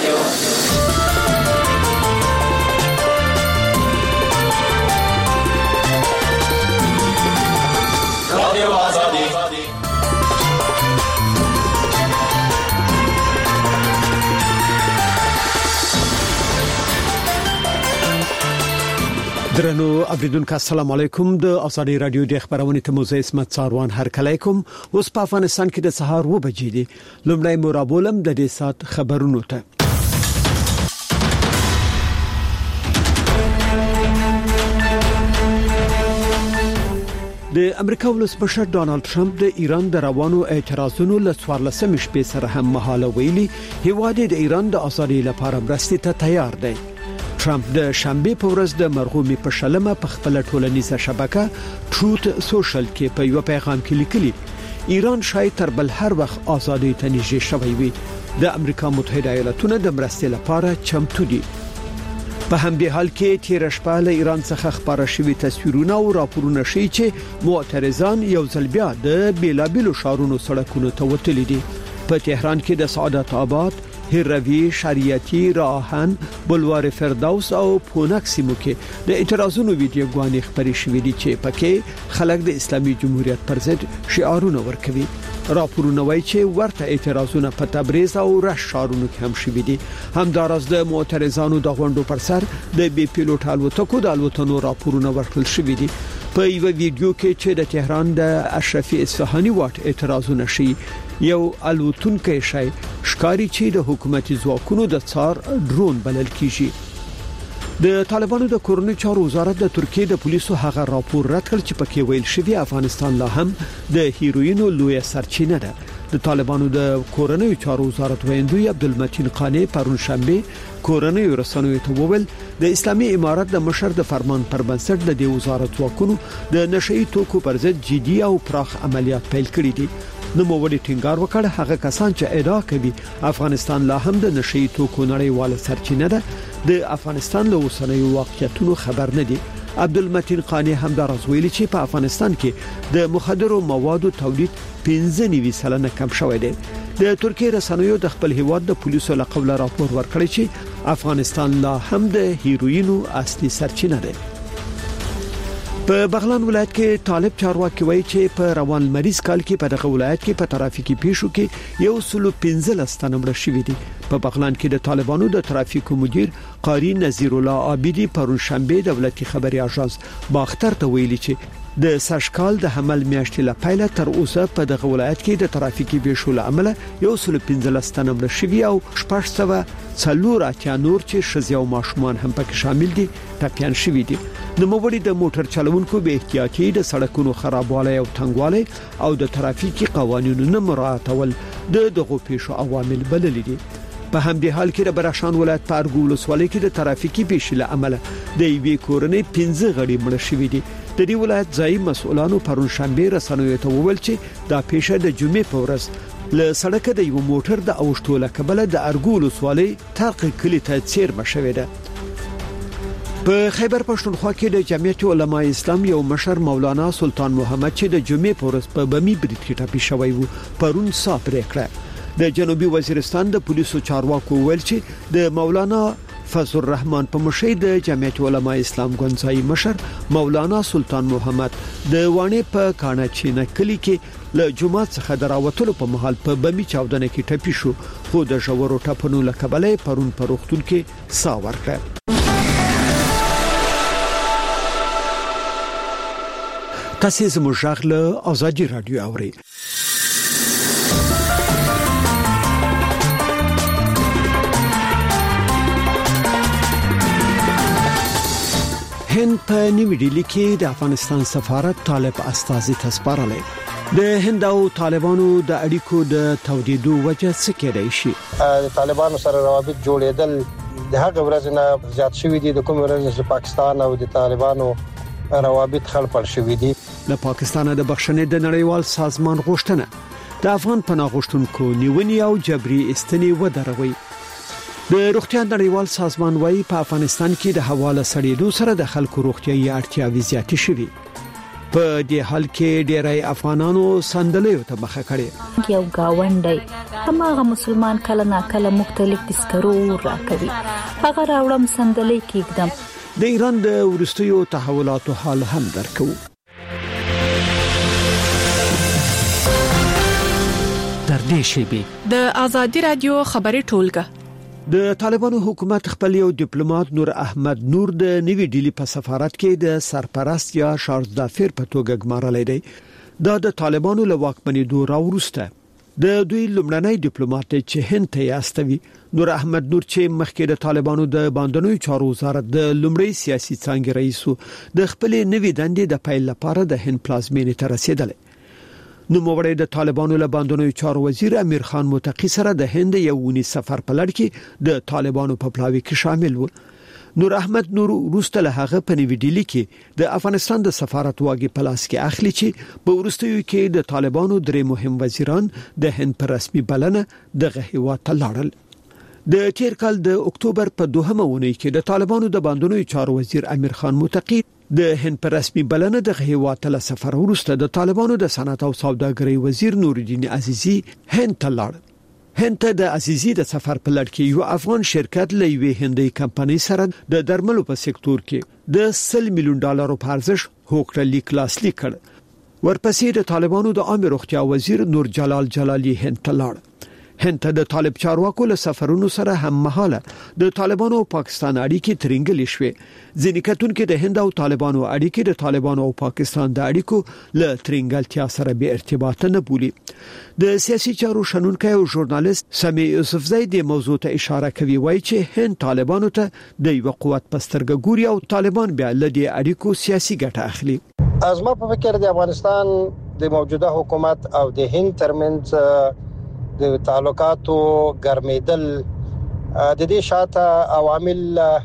درنو اوریدونکو السلام علیکم د ازادي رادیو د خبرونې ته موزه اسمت څاروان هر کلیکم اوس په افغانستان کې د سهار و بجې دي لومړی مرابولم د دې سات خبرونو ته د امریکا ولسمشر ډانلډ ټرمپ د ایران د روانو اعتراضونو له 14 شپې سره هم مهاله ویلي هیواد د ایران د ازادي لپاره مرستې ته تیار دی ټرمپ د شنبه په ورځ د مرغومي په شلمه په خپل ټولنیزه شبکه ټروت سوشل کې په یو پیغام کې لیکلي ایران شاید تر بل هر وخت ازادي ته نږدې شوی وي د امریکا متحده ایالاتونو د مرستې لپاره چمتو دي په همدې حال کې تیر شپه له ایران څخه خبره شوې تصویرونه او راپورونه شي چې معترضان یو ځل بیا د بیلابیلو شهرونو سړکونو ته وتلي دي په تهران کې د سعادت آباد هروی شریعتی راهن بلوار فردوس او پونک سیمو کې د اعتراضونو ویډیوګانې خبرې شوې دي چې پکې خلک د اسلامي جمهوریت پر ضد شعارونه ورکوي راپورونه وايي چې ورته اعتراضونه په تبریز او رشت شهرونو کې هم شوې دي همدارس د معترضانو د غونډو پر سر د بي پیلوټ الوتکو د الوتنو راپورونه ورکړل شوې دي په یو ویډیو کې چې د تهران د اشرفي اصفهاني واټ اعتراضونه شي یو الوتونکي شي ښکاری چې د حکومتي ځواکونو د څار ډرون بلل کیږي د طالبانو د کورنۍ چارو وزارت د ترکیه د پولیسو هغه راپور رد کړ چې پکې ویل شوی افغانستان لا هم د هیروینو لوی سرچینه ده د طالبانو د کورنۍ چارو وزارت ویندوی عبدالمتین قانی پرون شنبه کورنۍ رسنیو ته وویل د اسلامي امارت د مشر د فرمان پر بنسټ د دې وزارت ځواکونو د نشئی توکو پر ضد جدي او پراخ عملیات پیل کړي دي نو موږ ټینګار وکړ هغه کسان چې ادعا کوي افغانستان لا هم د نشئی توکو نړیواله سرچینه ده د افغانستان له اوسنیو واقعیتونو خبر نه دي عبدالمتین قانی هم دا راویلي چې په افغانستان کې د مخدرو موادو تولید 15% کم شوی دی د ترکیه رسنیو د خپل هیواد د پولیسو له قبل راپور ورکړی چې افغانستان لا هم د هیروینو اصلي سرچینه ده په بغلان ولایت کې طالب چارواکي وایي چې په روان مریض کال کې په دغه ولایت کې په ترافیکي پیښو کې یو سلو 15 تنمړ شوې دي په بغلان کې د طالبانو د ترافیکو مدیر قاری نذیر الله عابدی پرون شنبه دولتي خبري اژانس باختر ته ویلي چې د سشکال د حمل میاشتې له پیله تر اوسه په دغه ولایت کې د ترافیکي پیښو له امله یو سلو 15 تنمړ شوي او 604 اتیا نور چې شزیا او ماشومان هم پکې شامل دي ټپيان شوي دي د موبایل د موټر چلوونکو به احتیاطي د سړکونو خرابوالی او تنګوالی او د ترافیکي قوانینو نه مراعاتول دغه پیښو عوامل بلل دي په همدې حال کې د براشان ولایت په ارګول وسوالۍ کې د ترافیکي پیښې له امله د یوې کورنۍ 15 غړي مړ شوي دي د دې ولایت ځایي مسؤلانو پرون شنبه رسنیو ته وویل چې دا پیښه د جمعې په ورځ له سړک د یو موټر د اوښتو له کبله د ارګول وسوالۍ تاق کلی ته چیر مشوي ده په خیبر پښتونخوا کې د جمعیت علماء اسلام یو مشر مولانا سلطان محمد چې د جمعې په ورځ په بمی برید کې ټپي شوی وو پرون صاحب پریکړه د جنوبي وزیرستان د پولیسو چارواکو ویل چې د مولانا فضل الرحمن په مشر د جمعیت علماء اسلام ګونځای مشر مولانا سلطان محمد د وانه په کاناچینه کلی کې له جمعه څخه دراوتلو په محل په بمی چاودنه کې ټپي شو خو د ژورو ټپونو لکبله پرون په روغتون کې سا ورکړه تاسو زموږ غږ ازادي رادیو اورئ هند په نیو ډیلی کې د افغانستان سفارت طالب استازي تسپارل د هند او طالبانو د اړیکو د تودیدو وجه څه کېدای شي د طالبانو سره روابط جوړېدل د هغه ورځ نه زیات شوې دي د کوم ورځ چې پاکستان او د طالبانو روابط خلپل شوې دي د پاکستان د بخښنې د نړیوال سازمان غوښتنه د افغان پناه غوښتونکو نیونی او جبري استنی ودروي د روغتیا نړیوال سازمان وايي په افغانستان کې د حواله سړېدو سره د خلکو روغتیايي اړتیاوې زیاتې شوې په دې حال کې ډېری افغانانو سندلیو ته مخه کړې. یو گاونډي هماغه مسلمان کله ناکله مختلف تذکرو راکوي، هغه راوړم سندلې کېږدم. د ایران د ورستیو تحولاتو حال هم درکو. در دې شیبه د آزادی رادیو خبري ټولګه د طالبانو حکومت خپل یو ډیپلوماټ نور احمد نور د نوی ډیلی په سفارت کې د سرپرست یا شارزدافر په توګه ګمارل دی. دا د طالبانو له واکمنۍ راوروسته د دوی لومړنی ډیپلوماټ چې هند ته یاستوي. نور احمد نور چې مخکې د طالبانو د باندنوي چارو وزارت د لومړی سیاسي څانګې رئیس د خپل نوی دندې د پیل لپاره د هند پلازمینې ته رسیدل. نو موږ د طالبانو له باندنوي چارو وزیر امیر خان متقی سره د هند یو ونی سفر په لړ کې د طالبانو په پلاوي کې شامل و. نور احمد نور روسته له هغه په نوی ډیلی کې د افغانستان د سفارت واګي پلاس کې اخلي چې په ورستیو کې د طالبانو درې مهم وزیران د هند پر رسمي بلنه دغه هیواد ته لاړل. د تیر کال د اکتوبر په 2مه اونۍ کې د طالبانو د باندنوي چارو وزیر امیر خان متقی د هند پر رسمي بلنه د هیواد ته سفر ورسته د طالبانو د صنعت او سوداګرۍ وزیر نورالدین عزیزی هند ته لاړ. هند ته د عزیزی د سفر په لړ کې یو افغان شرکت له یوې هندۍ کمپنۍ سره د درملو په سکتور کې د $100 میلیون په ارزښت هوکړه لیک لاسلیک کړ. ورپسې د طالبانو د عامه روغتیا وزیر نور جلال جلالی هند ته لاړ. هند ته د طالب چارواکو له سفرونو سره هم مهاله د طالبانو او پاکستان اړیکې ترنګلې شوې. ځینې کتونکو د هند او طالبانو اړیکې د طالبانو او پاکستان د اړیکو له ترنګلتیا سره به ارتباط نه بولي. د سیاسي چارو شنونکي او ژورنالیست سمیع یوسفزئی د موضوع ته اشاره کوي، وایي چې هند طالبانو ته د یو قوت پسترګ ګوري او طالبان بیا له دې اړیکو سیاسي ګټه اخلي. از ما په فکر د افغانستان د موجوده حکومت او د هند ترمنځ د تعلقاتو ګرمېدل د دې شاته عوامل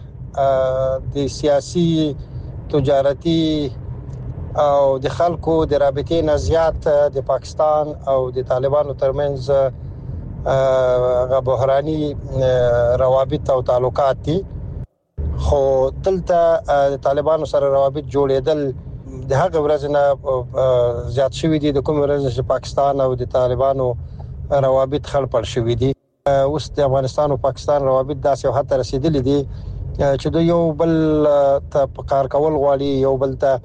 د سیاسي تجارتي او د خلکو د رابطې نه زیات د پاکستان او د طالبانو ترمنځ بحراني روابط او تعلقات دي. خو دلته د طالبانو سره روابط جوړېدل د هغه ورځ نه زیات شوي دي د کوم ورځ چې پاکستان او د طالبانو روابط خلپړ شوي دي. اوس د افغانستان او پاکستان روابط داسې حد رسیدلي دي چې د یو بل ته کار کول غواړي، یو بل ته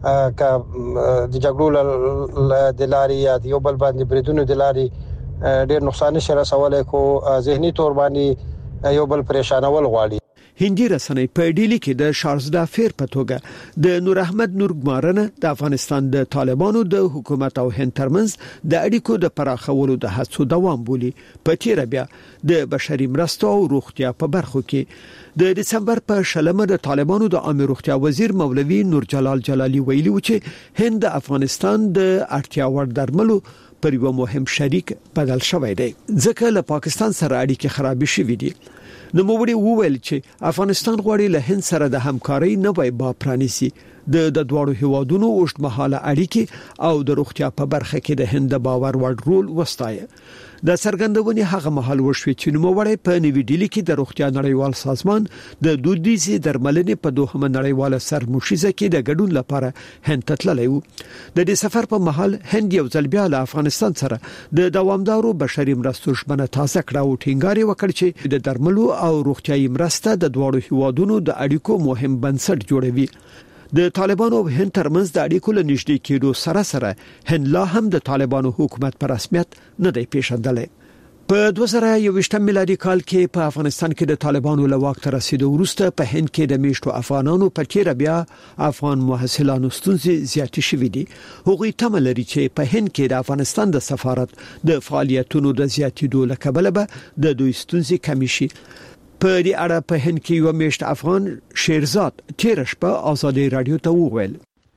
د جګړو د لاري یا یو بل باندې بریدونو د لاري ډېر نقصان شي رسولای، خو ذهني تور باندې یو بل پریشانول غواړي. هندي رسنۍ په ډیلی کې د شارزدافر په توګه د نور احمد نور ګمارنه د افغانستان د طالبانو د حکومت او هند ترمنځ د اړیکو د پراخولو د هڅو دوام بولي. په تیر بیا د بشري مرستو او روغتیا په برخو کې د دسمبر په 20 د طالبانو د عامه روغتیا وزیر مولوی نور جلال جلالی ویلي و چې هند د افغانستان د اړتیا وړ درملو پر یو مهم شریک بدل شوی دی، ځکه له پاکستان سره اړیکې خراب شوې دي. نو موږ وویل چې افغانستان غواړي له هند سره د همکارۍ نوې باب پرانیسي. د دواړو هیوادونو اوږدمهاله اړیکې او د روغتیا په برخه کې د هند باور وړ رول وستایي. د څرګندونې هغه مهال وشوي چې نوموړی په نوی ډیلی کې د روغتیا نړیوال سازمان د دودیزي درملنې په 2مه نړیواله سرمشیزه کې د ګډون لپاره هند ته تللی و. د دې سفر په مهال هند یو ځل بیا له افغانستان سره د دوامدارو بشري مرستو ژمنه تازه کړه او ټینګار وکړ چې د درملو او روغتیايي مرسته د دواړو هیوادونو د اړیکو مهم بنسټ جوړوي. د طالبانو او هند ترمنځ د اړیکو له نږدې کېدو سره هند لا هم د طالبانو حکومت پر رسمیت نه دی پیژندلی. په 2021 میلادي کال کې په افغانستان کې د طالبانو له واک ته رسیدو وروسته په هند کې د میشتو افغانانو په تیر بیا افغان محصلانو ستونزې زیاتې شوې دي. هغوی تمه لري چې په هند کې د افغانستان د سفارت د فعالیتونو د زیاتېدو له کبله به د دوی ستونزې کم شي. په دې اړه په هند کې یو میشت افغان شیرزاد تیر شپه آزادی رادیو ته وویل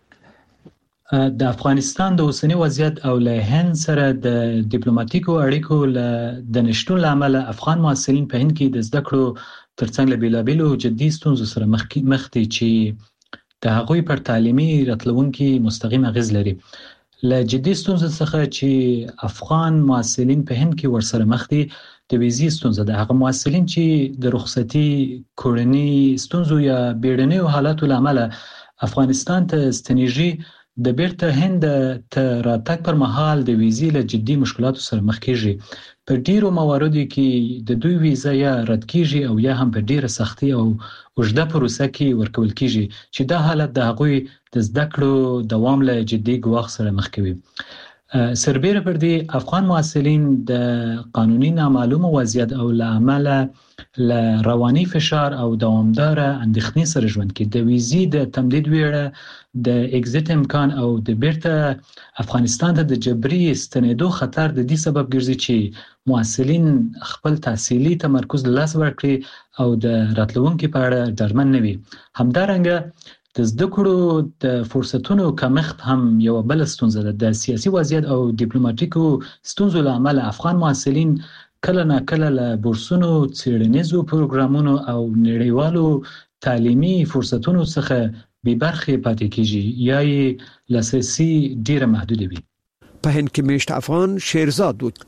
د افغانستان د اوسنی وضعیت او له هند سره د ډیپلوماټیکو اړیکو د نشټون لامل افغان محصلین په هند کې د زده کړو ترڅنګ له بیلابیلو جدي ستونزو سره مخ دي چې د هغوی پر تعلیمي راتلونکي مستقیم اغیز لري. له جدي ستونزو څخه چې افغان محصلین په هند کې ورسره مخ دي د ویزې ستونزه ده. هغه محصلین چې د رخصتي کورنۍ ستونزو یا بیړنیو حالاتو لامل افغانستان ته ستنیږي د بیرته هند ته راتګ پر مهال د ویزې له جدي مشکلاتو سره مخ کیږي. په ډیرو مواردو کې د دوی ویزه یا رد کیږي او یا هم په ډیره سختي او اوږده پروسه کې ورکول کیږي چې دا حالت د هغوی د زده کړو دوام له جدي ګواښ سره مخ کوي. سربیره پر دې افغان محصلین د قانوني نامعلومه وضعیت او له امله له رواني فشار او دوامداره اندېښنې سره ژوند کوي. د ویزې د تمدید ویره د اگزیت امکان او د بیرته افغانستان ته د جبري ستنېدو خطر د دې سبب ګرځي چې محصلین خپل تحصیلي تمرکز له لاسه ورکړي او د راتلونکي په اړه ډاډمن نه وي. همدارنګه د زده کړو د فرصتونو کمښت هم یو بل ستونزه ده. د سیاسي وضعیت او ډیپلوماټیکو ستونزو له امله افغان محصلین کله نه کله له بورسونو، څیړنیزو پروګرامونو او نړیوالو تعلیمي فرصتونو څخه بې برخې پاتې کیږي یا یې لاسرسي ډیره محدود وي. په هند کې میشت افغان شیرزاد و.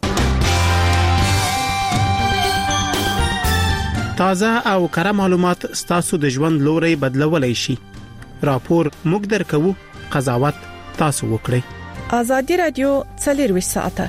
تازه او کره معلومات ستاسو د ژوند لوري بدلولای شي. راپور موږ درکو، قضاوت تاسو وکړئ. ازادي رادیو 24 ساعته.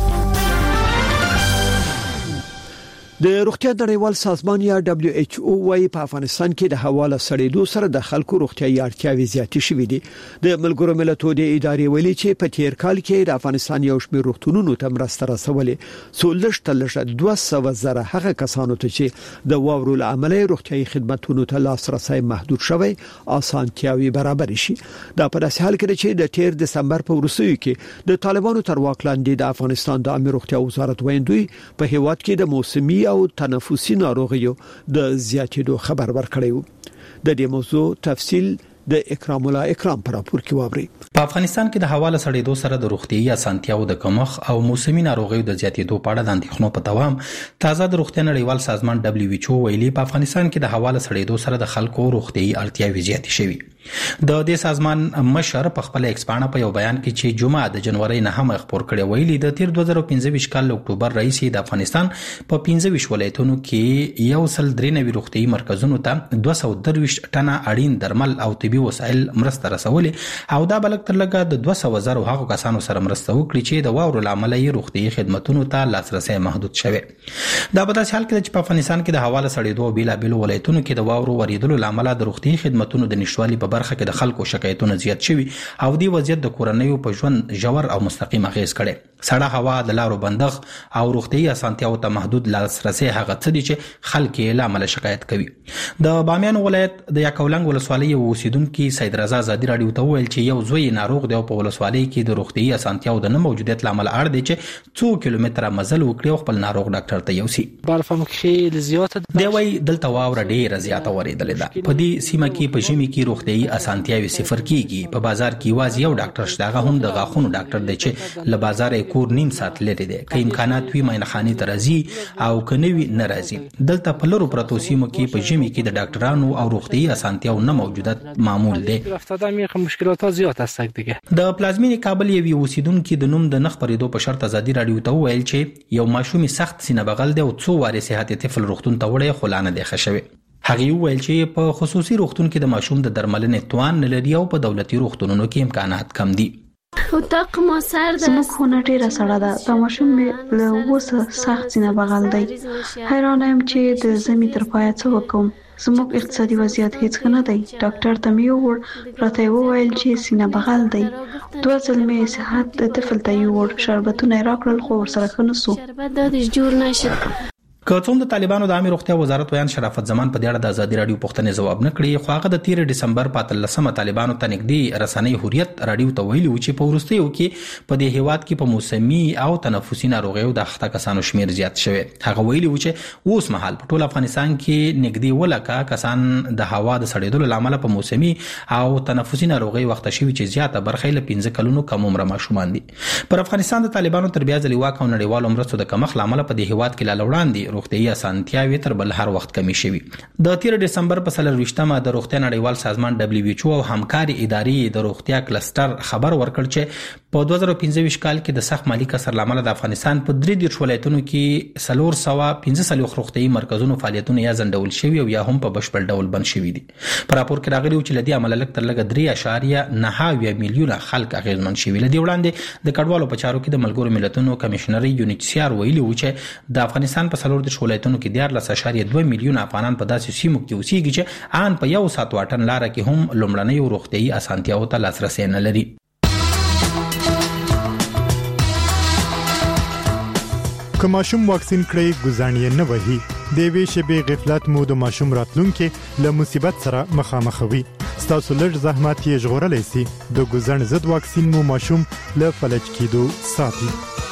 د روغتیا نړیوال سازمان یا WHO وايي په افغانستان کې د هوا له سړېدو سره د خلکو روغتیايي اړتیاوې زیاتې شوې دي. د ملګرو ملتونو د ادارې ویلي چې په تیر کال کې د افغانستان یو شمېر روغتونونو ته مرسته رسولې، څولشتلشه 200 زره هغه کسانو ته چې د واورو له امله روغتیايي خدماتو ته لاسرسي محدود شوی اسانتیاوي برابر شي. دا په داسې حال کې چې د تیر دسمبر په وروستیو کې د طالبانو تر واک لاندې د افغانستان د عامه روغتیا وزارت ویندوی په هیواد کې د موسمي او تنفسي ناروغیو د زیاتېدو خبر ورکړی. د دې موضوع تفصیل د اکرام الله اکرام پر راپور کې وابري. په افغانستان کې د هوا له سړېدو سره د روغتيایي اسانتیاو د کمښت او موسمي ناروغیو د زیاتېدو په اړه د اندېښنو په دوام تازه د روغتیا نړیوال سازمان WHO ویلي په افغانستان کې د هوا له سړېدو سره د خلکو روغتيایي اړتیاوې زیاتې شوي. د دې سازمان مشر په خپل ایکسپانه په یو بیان کې چې جمعه د جنوري نه هم خبر کړی ویلي د تیر 2015 کال له اکتوبر راځي د افغانستان په 15 ولایتونو کې یو سل درې روغتيایي مرکزونو ته 223 ټنه اړین درمل او طبي وسایل مرسته رسولې او دا بلک تر لګه د 200,000 هغو کسانو سره مرسته وکړي چې د واورو لامل یې روغتيایي خدماتو ته لاسرسي محدود شوی. دا په داسې حال کې چې په افغانستان کې د هوا له سړېدو بیلابل ولایتونو کې د واورو وریدلو لامل د روغتيایي خدماتو د نشټوالي په برخه کې د خلکو شکایتونه زیات شوي او دی وضعیت د کورنیو په ژوند ژور او مستقیم اغیز کړي. سړه هوا د لارو بندغ او روغتيایي اسانتیاو ته محدود لاسرسي هغه څه دي چې خلک یې لامل شکایت کوي. د بامیان ولایت د یاکولنګ ولسوالۍ اوسیدونکو سید رضا زادی رادیو ته ویل چې یو زوی ناروغ دی او په ولسوالۍ کې د روغتيایي اسانتیاو د نه موجودیت لامل اړ دی چې 2 کیلومتره مزل وکړي او خپل ناروغ ډاکټر ته یوسي. برفم خیلی زیاته دی وای دلته واوره ډیره زیاته وریدلې ده. په دې سیمه کې په ژمي کې روغتيایي اسانتیاوي صفر کیږي. په بازار کې واز یو ډاکټر شته، هغه هم د غاښونو ډاکټر دی چې له بازار کور نیم ساعت لري دی. که امکانات وي ماینه خاني ته راځي او که نه وي نه راځي. دلته په لرو پرتو سیمو کې په ژمي کې د ډاکټرانو او روغتيایي اسانتیاو نه موجودیت معمول دی. رفتاده میخ مشکلات زیات است دیگه. د پلازمینې کابل یو اوسیدونکو د نوم د نخ پریدو په شرط ازادي رادیو ته ویل چې یو ماشومي سخت سینه بغل دی او څو واره صحت طفل روغتون ته وړي خلانه دی خښوي. هغه ویل چې په خصوصي روغتون کې د ماشوم د درملنې توان نه لري او په دولتي روغتونونو کې امکانات کم دي. اتاق ما سرد است. زموږ خونه ډیره سړه ده. دا ماشوم له اوسه سخت سینه بغل دی. حیران یم چې د زمي تر پایه څه وکم. زموږ اقتصادي وضعیت هیڅ نه دی. ډاکټر ته مې وویل راته وویل چې سینه بغل دی. 2 ځل مې صحت د طفل ته یوړ. شربتونه راکړل خو ورسره ښه نشو. شربت دادش جوړ نشد. که څوم د طالبانو د عامه روغتیا وزارت ویان شرافت زمان په دې اړه د ازادي رادیو پوښتنې ځواب نه کړی، خو هغه د 13 دسمبر په 13مه طالبانو ته نږدې رسنۍ حریت رادیو ته ویلي و چې په وروستیو کې په دې هیواد کې په موسمي او تنفسي ناروغیو د اخته کسانو شمیر زیات شوی. هغه ویلي و چې اوس مهال په ټول افغانستان کې نږدې ولکه کسان د هوا د سړېدلو لامل په موسمي او تنفسي ناروغیو وخت شوی چې زیاته برخه له 15 کلونو کم عمر ماشومان دي. پر افغانستان د طالبانو تر بیا ځلې واک او نړیوالو مرستو د کمښت لامل په دې هیواد کې لاله وړاندې روغتيایي اسانتیاوي تر بل هر وخت کمی شوي. د 13 دسمبر په 23مه د روغتیا نړیوال سازمان WHO او همکاري ادارې د روغتیا کلستر خبر ورکړ چې په 2015 کال کې د سخت مالی کسر لامل د افغانستان په 3 ولایتونو کې 415 روغتيایي مرکزونو فعالیتونه یا ځنډول شوي او یا هم په بشپړ ډول بند شوي دي. په راپور کې راغلي چې لدی عمل لک تر لګ 3.9 میلیونه خلک اغیزمن شوي. لدی وړاندې د کډوالو په چارو کې د ملګرو ملتونو کمشنري UNHCR ویلي و چې د افغانستان په 4 ولایتونو کې 14.2 میلیونه افغانان په داسې سیمو کې اوسېږي چې آن په یو سات واټن لار کې هم لومړنۍ روغتيایي اسانتیاو ته لاسرسي نه لري. که ماشوم واکسین کړي ګزانې نه وهي د وی شبې غفلت مو د ماشوم راتلونکي له مصیبت سره مخامخوي. ستاسو لږ زحمت یې ژغورلی سي. د ګزن ضد واکسین مو ماشوم له فلج کېدو ساتي.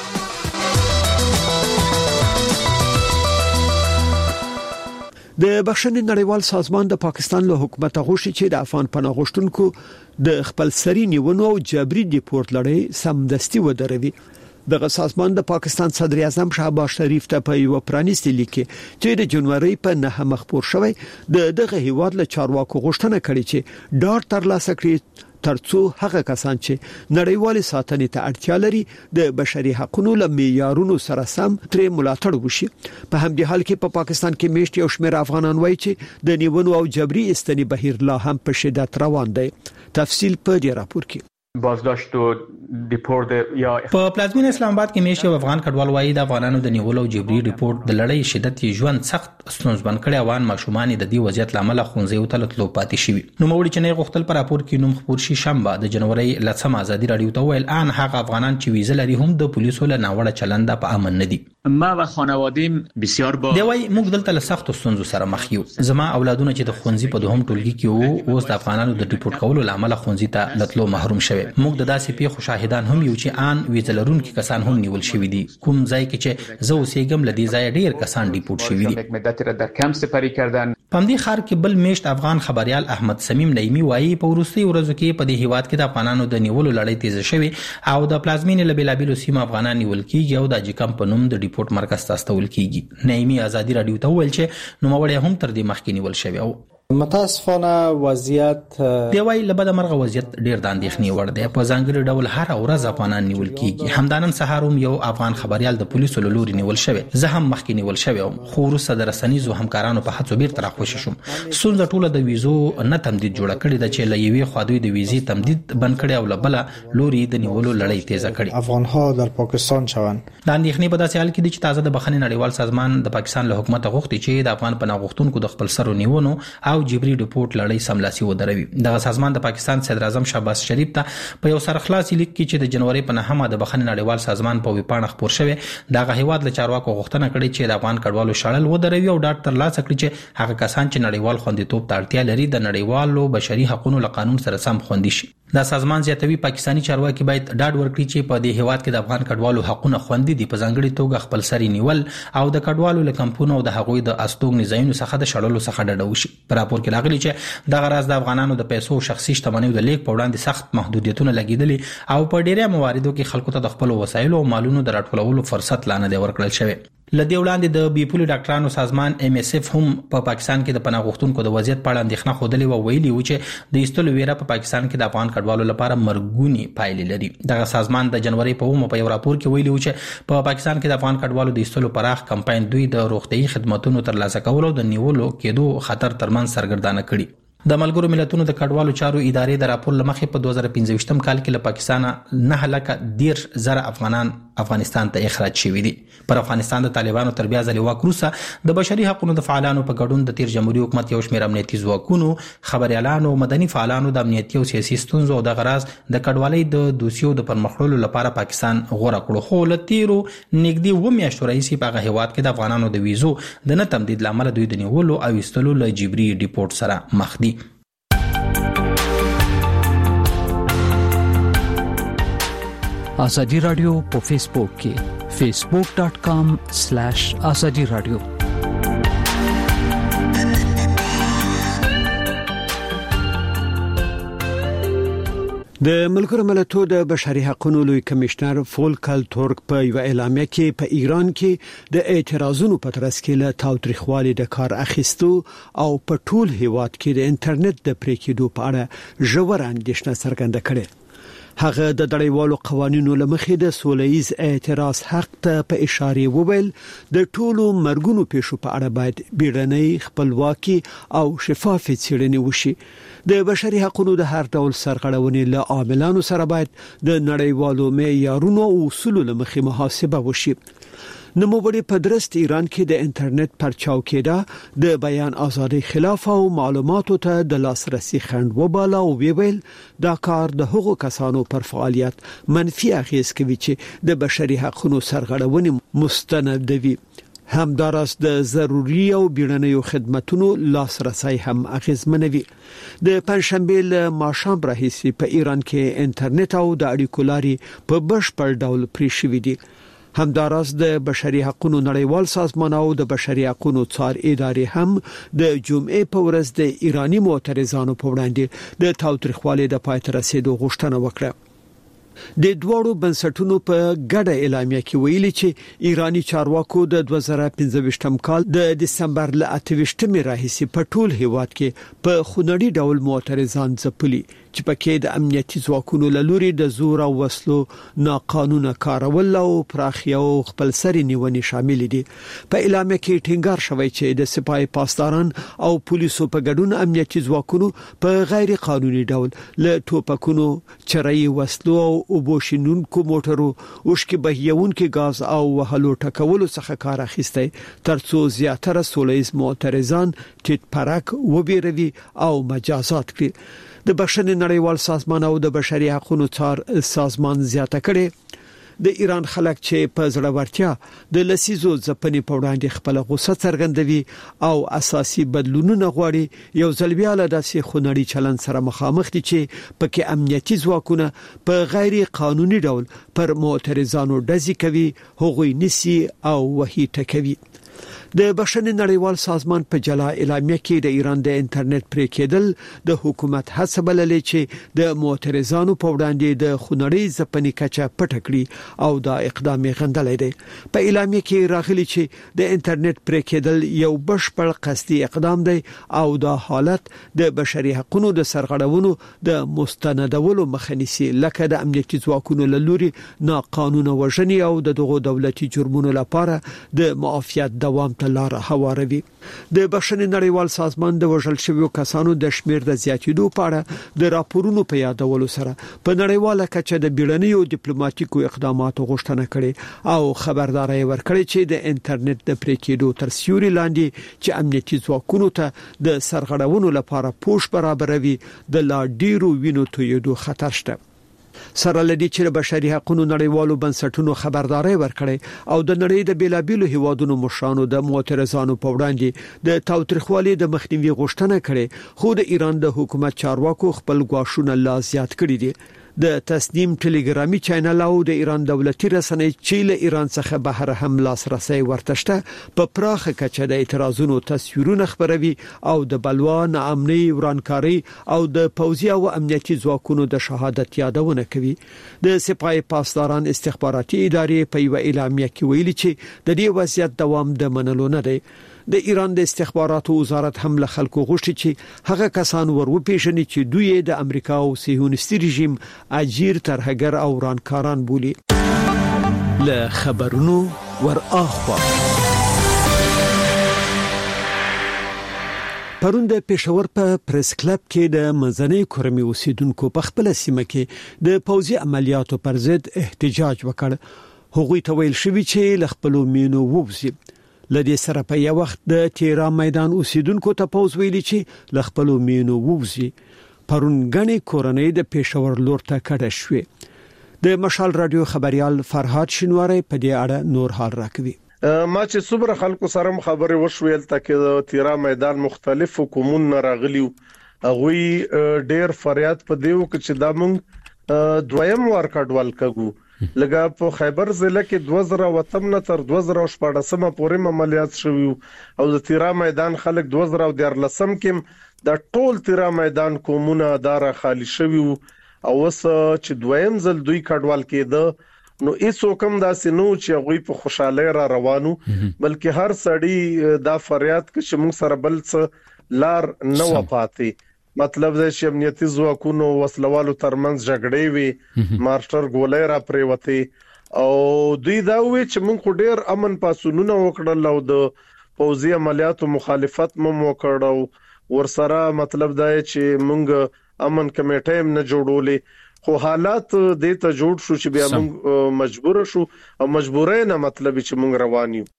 د بخښنې نړیوال سازمان د پاکستان له حکومت غوښتي چې د افغان پناه غوښتونکو د خپل سري نیونو او جبري ډیپورت لړۍ سمدستي ودروي. دغه سازمان د پاکستان صدر اعظم شهباز شریف ته په یو پرانیستي لیک چې د جنوري په 9 مخبور شوی دغه هیواد له چارواکو غوښتنه کړې چې ډاډ ترلاسه کړي ترڅو هغه کسان چې نړیوال ساتنې ته اړتیا لري د بشري حقوقو له معیارونو سره سم ترې ملاتړ وشي. په همدې حال کې په پاکستان کې میشت یو شمېر افغانان وایي چې د نیونو او جبري استنی بهیر لا هم په شدت روان دی. تفصیل په دې راپور کې. بازداشت او ډیپورت یا په پلازمین اسلام آباد کې میشي افغان کډوال وایي د افغانانو د نیولو جبري ریپورت د لړۍ شدت ژوند سخت ستونزمن کړي. افغان ماشومان د دې وضعیت لامل خونځي او تلتلو پاتې شي. نو موړي چې نه غوښتل پر راپور کې نوم خبر شي شنبه د جنوري لسم ازادي رادیو ته ویل ان هغه افغانان چې ویزه لري هم د پولیسو له ناوړه چلند په امن نه دي. ما و خانواده‌ام بسیار با دی وای موږ دلته له سخت ستونزو سره مخ یو. زما اولادونه چې د خونځي په دوهم ټولګي کې وو اوس د افغانانو د ریپورت کولو لامل خونځي ته لتلو محروم شوي. موږ د داسې پیښو شاهدان هم یو چې ان ویزلرون کې کسان هم نیول شوي دي. کوم ځای کې چې زه اوسېږم لدی ځای ډیر کسان ډیپورت شوي دي. مدت را در کمپ سپری کردن. په دې خار کې بل میشت افغان خبريال احمد سمیم نعیمی وایي په وروستي ورځو کې په دې هیواد کې د افغانانو د نیولو لړۍ تیز شوي او د پلازمین له بیلابیلو سیمو افغانان نیول کیږي او د جکم په نوم د ریپورت مرکز تاسو ول کیږي. نعیمی ازادي رادیو ته ویل چې نوموړی هم تر دې مخکې نیول شوی او متاسفانه وضعیت دی وای لبد مرغه وضعیت ډیر د اندېښنې وړ دی. په ځانګړي ډول هر ورځ افغانان نیول کیږي. همدانن سهار هم یو افغان خبريال د پولیسو له لوري نیول شوی. زه هم مخکې نیول شوی او خو وروسته د رسنیزو همکارانو په هڅو بیرته راخوشي شوم. ستونزه ټوله د ویزو نه تمدید جوړ کړي د چې له یوې خوا دوی د ویزې تمدید بند کړي او لبل لوري د نیولو لړۍ تیزه کړي. افغانها در پاکستان شوند. د اندېښنې په داسې حال کې چې تازه د بخښنې نړیوال سازمان د پاکستان له حکومت غوښتي چې د افغان پناه غوښتونکو د خپل سرو نیونو او جبري ریپورت لړۍ سملاسي ودروي. دغه سازمان د پاکستان صدر اعظم شهباز شریف ته په یو سرخلاصي لیک کې چې د جنوري په 9 د بخښنې نړیوال سازمان په ویپاڼه خبر شوی دغه هیواد له چارواکو غوښتنه کړې چې د افغان کډوالو شړل ودروي او ډاډ ترلاسه کړي چې هغه کسان چې نړیوال خوندیتوب ته اړتیا لري د نړیوالو بشري حقوقو له قانون سره سم خوندي شي. دا سازمان زیاتوي پاکستانی چارواکي باید ډاډ ورکړي چې په دې هیواد کې د افغان کډوالو حقوقونه خوندي دي. په ځانګړي توګه خپل سري نیول او د کډوالو له کمپونو او د هغوی د استوګنې ځایونو څخه د شړلو څخه ډډه وشي. په راپور کې راغلي چې دغه راز د افغانانو د پیسو شخصي شتمنیو د لیک په وړاندې سخت محدودیتونه لګیدلي او په ډیری مواردو کې خلکو ته د خپل وسایلو او مالونو د راټولولو فرصت لا نه دی ورکړل شوی. لدی وړاندې د بیپولي ډاکټرانو سازمان MSF هم په پاکستان کې د پناه غوښتونکو د وضعیت په اړه اندېښنه خوده او ویلي و چې د ایستلو ویره په پاکستان کې د افغان کډوالو لپاره مرګونی پایلې لري. دغه سازمان د جنوري په یو راپور کې ویلي و چې په پاکستان کې د افغان کډوالو د ایستلو پراخ کمپاین دوی د روغتيایي خدماتو ترلاسه کولو د نیولو کېدو خطر ترمن سرګردانه کړي. د ملګرو ملتونو د کډوالو چارو ادارې د راپور لمخې په 2015 کال کې له پاکستان 9,10,000 افغانان افغانستان ته اخراج شوي دي. پر افغانستان د طالبانو تر بیا ځلې واک وروسته د بشري حقوقو د فعالانو په ګډون د تیر جمهوریت حکومت یو شمېر امنیتي ځواکونو خبريالانو مدني فعالانو د امنیتي او سیاسي ستونزو او د غراز د کډوالۍ د دوسیو د پرمختللو لپاره پاکستان غوړه کړو. خو له تیرو نږدې 2 میاشتو راهیسې په هغه هیواد کې د افغانانو د ویزو د نه تمدید لامل دوی د نیولو او ایستلو له جبري ریپورت سره مخ دي. آزادی رادیو په فیسبوک کې facebook.com/azadi radio د ملګرو ملتونو د بشري حقوقو لوی کمشنر فولکر تورک په یو اعلامیه کې په ایران کې د اعتراضونو په ترڅ کې له تاوتریخوالي د کار اخیستو او په ټول هیواد کې د انټرنیټ د پریکېدو په اړه ژور اندېښنه څرګنده کړې. هغه د نړیوالو قوانینو لمخې د سولهییز اعتراض حق ته په اشاره وویل د ټولو مرګونو پیښو په اړه باید بیړنۍ خپلواکي او شفاف څېړنې وشي. د بشري حقوقو د هر ډول سرغړونې له عاملانو سره باید د نړیوالو معیارونو او اصولو لمخې محاسبه وشي. نوموړي په درست ایران کې د انټرنیټ پرچاو کېده د بیان ازادي خلاف او معلوماتو ته د لاسرسي خنډ وباله او ویل دا کار د هغو کسانو پر فعالیت منفي اغیز کوي چې د بشري حقوقو سرغړونې مستندوي. همدارس د ضروري او بیړنیو خدماتونو لاسرسي هم اغیزمنوي. د پنځشنبه له ماښام راهیسې په ایران کې انټرنیټ او د اړیکو لارې په بشپړ ډول پرې شوې دي. همدارس د بشري حقوقو نړیوال سازمان او د بشري حقوقو څار ادارې هم د جمعې په ورځ د ایرانی معترضانو په وړاندې د تاوتریخوالي د پای ته رسیدو غوښتنه وکړه. د دوړو بنسټونو په ګډه اعلامیه کې ویلي چې ایرانی چارواکو د 2015 کال د دسمبر ل 28 راهیسې په ټول هیواد کې په خونړي ډول معترضان ځپلي چې پکې د امنیتي ځواکونو له لوري د زور او وسلو ناقانونه کارول او پراخي او خپلسري نیونې شامل دي. په اعلامیه کې ټینګار شوی چې د سپای پاسداران او پولیسو په ګډون امنیتي ځواکونو په غیر قانوني ډول له ټوپکونو چرای وسلو او وبوشینونکو موټرو اوشکې بهیونکو غاز او وهلو ټکولو څخه کار اخیستی ترڅو زیاتره سولهییز معترضان ټیټ پرک وبېروي او مجازات کړي. د بشري نړیوال سازمان او د بشري حقوقو څار سازمان زیاته کړي د ایران خلک چې په زړورتیا د لسیزو ځپنې په وړاندې خپل غوسه څرګندوي او اساسي بدلونونه غواړي یو ځل بیا له داسې خونړي چلند سره مخامخ دي چې پکې امنیتي ځواکونه په غیر قانوني ډول پر معترضانو ډزې کوي هغوی نسی او وهي ټکوي. د بشري نړیوال سازمان په جلا اعلامیه کې د ایران د انټرنیټ پرې کېدل د حکومت هڅه بللې چې د معترضانو په وړاندې د خونړۍ ځپنې کچه پټه کړي او دا اقدام غندلې دی. په اعلامیه کې راغلي چې د انټرنیټ پرې کېدل یو بشپړ قصدي اقدام دی او دا حالت د بشري حقوقو د سرغړونو د مستندولو مخه نیسي لکه د امنیتي ځواکونو له لوري ناقانونه وژنې او دغه دولتي جرمونو لپاره د معافیت دوام ته لار هواروي. د بشري نړیوال سازمان د وژل شویو کسانو د شمیر د زیاتېدو په اړه د راپورونو په یادولو سره په نړیواله کچه د بیړنیو ډیپلوماټیکو اقداماتو غوښتنه کړې او خبرداري ورکړې چې د انټرنیټ د پرې کېدو تر سیوري لاندې چې امنیتي ځواکونو ته د سرغړونو لپاره پوښ برابروي د لا ډیرو وینو تویدو خطر شته. سره لدی چې بشري حقوقو نړیوالو بنسټونو خبرداري ورکړي او د نړۍ د بیلابیلو هیوادونو مشرانو د معترضانو په وړاندې د تاوتریخوالي د مخنیوي غوښتنه کړي خو د ایران د حکومت چارواکو خپل غواښونه لا زیات کړي دي. د تسنیم ټلګرامي چینل او د ایران دولتي رسنۍ چې له ایران څخه بهر هم لاسرسي ورتشته په پراخه کچه د اعتراضونو تصویرونه خبروي او د بلوا ناامنۍ ورانکاري او د پوځي او امنیتي ځواکونو د شهادت یادونه کوي. د سپای پاسداران استخباراتي ادارې په یو اعلامیه کې ویلي چې د دې وضعیت دوام د منلو نه دی. د ایران د استخباراتو وزارت هم له خلکو غوښتي چې هغه کسان وروپېژني چې دوی د امریکا او صهیونیستي رژیم اجیر ترهګر او ورانکاران بولي. له خبرونو ور اخوا پرون د پېښور په پریس کلب کې د منځنۍ کورمې اوسیدونکو په خپل سیمه کې د پوځي عملیاتو پر ضد احتجاج وکړ. هغوی ته ویل شوی چې له خپل مینو ووزي. لدې سره په یو وخت د تهران میدان اوسیدونکو ته پوز ویلي چې ل خپل مینو ووزي. پرون غني کورنۍ د پېښور لور ته کډه شوې. د مشال رادیو خبريال فرهاد شینواری په دې اړه نور حال راکوي. ما چې صبر خلکو سره خبرې وشویل تکه د تهران میدان مختلف حکومتونه راغلیو غوي ډېر فریاد په دیو کې چې دا مونږ دویم ور کډوال کګو لګا په خیبر ضلع کې 2018 تر 2014 پورې عملیات شوی او د تیرا میدان خلک 2013 کې د ټول تیرا میدان کومونه اداره خالی شوی او وس چې دویم ځل دوی کډوال کېده نو ایسو کم داسې نو چې غوي په خوشاله را روانو بلکې هر سړی دا فریاد کوي چې موږ سره بل څه لار نه وپاتې مطلب دا چې امنیتي ځواکونو وسلوالو ترمنځ جګړې وي مارشر ګولې را پریوته او دوی دا وی چې موږ ډېر امن پاسونونه وکړل او د پوځي عملیاتو مخالفت مو وکړو ورسره مطلب دا چې موږ امن کمیټه هم نه جوړولې خو حالات دې ته جوړ شو چې بیا موږ مجبور شو او مجبورای نه مطلب چې موږ روان یو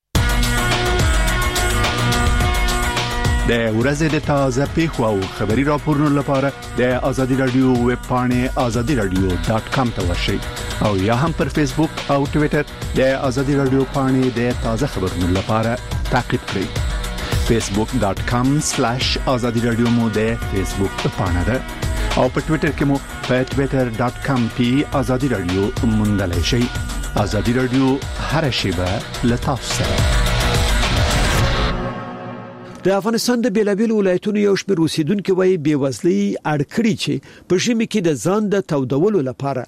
د ورځې د تازه پیښو او خبري راپورونو لپاره د ازادي رادیو ویب پاڼه azadiradio.com ته ورشئ او یا هم پر فیسبوک او ټوئیټر د ازادي رادیو پاڼه د تازه خبرونو لپاره تعقیب کړئ facebook.com/azadiradio مو د فیسبوک پاڼه ده او په ټوئیټر کې مو په twitter.com/azadiradio موندلای شئ. ازادي رادیو هر شیبه لتاسو سره. د افغانستان د بیلابیل ولایتونو یو شمېر اوسیدونکو وايي بیوزلي اړکړي چې په ژمي کې د ځان د تودولو لپاره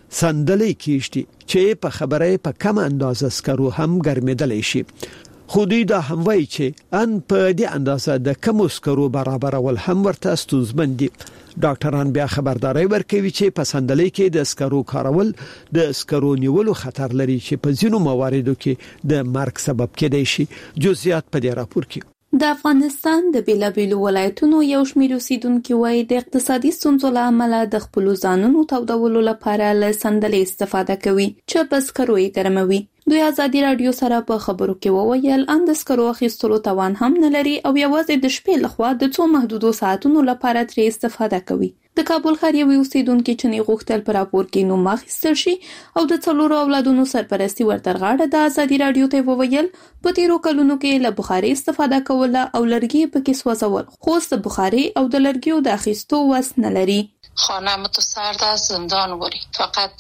صندلۍ کیشتي چې په خبره په کم اندازه سکرو هم ګرمېدلی شي. خو دوی دا هم وایي چې ان په دې اندازه د کم سکرو برابرول هم ورته ستونزمن دي. ډاکټران بیا خبرداري ورکوي چې په صندلۍ کې د سکرو کارول د سکرو نیولو خطر لري چې په ځینو مواردو کې د مرګ سبب کېدای شي. جزئیات په دې راپور کې. د افغانستان د بیلابیلو ولایتونو یو شمېر اوسیدونکو وايي د اقتصادي ستونزو له امله د خپل ځانونو تودولو لپاره له صندلۍ استفاده کوي چې په سکرو یې ګرموي. دوی ازادي رادیو سره په خبرو کې وویل ان د سکرو اخیستلو توان هم نه لري او یوازې د شپې لخوا د څو محدودو ساعتونو لپاره ترې استفاده کوي. د کابل ښار یو اوسیدونکو چې نه غوښتل پر راپور کې نوم اخیستل شي او د څلورو اولادونو سرپرستی ورترغاړه د ازادي رادیو ته وویل په تیرو کلونو کې له بخاري استفاده کوله او لرګي پکې سوځول خو د بخاري او د لرګیو د اخیستو وس نه لري. خانه متسرد است زندان وری فقط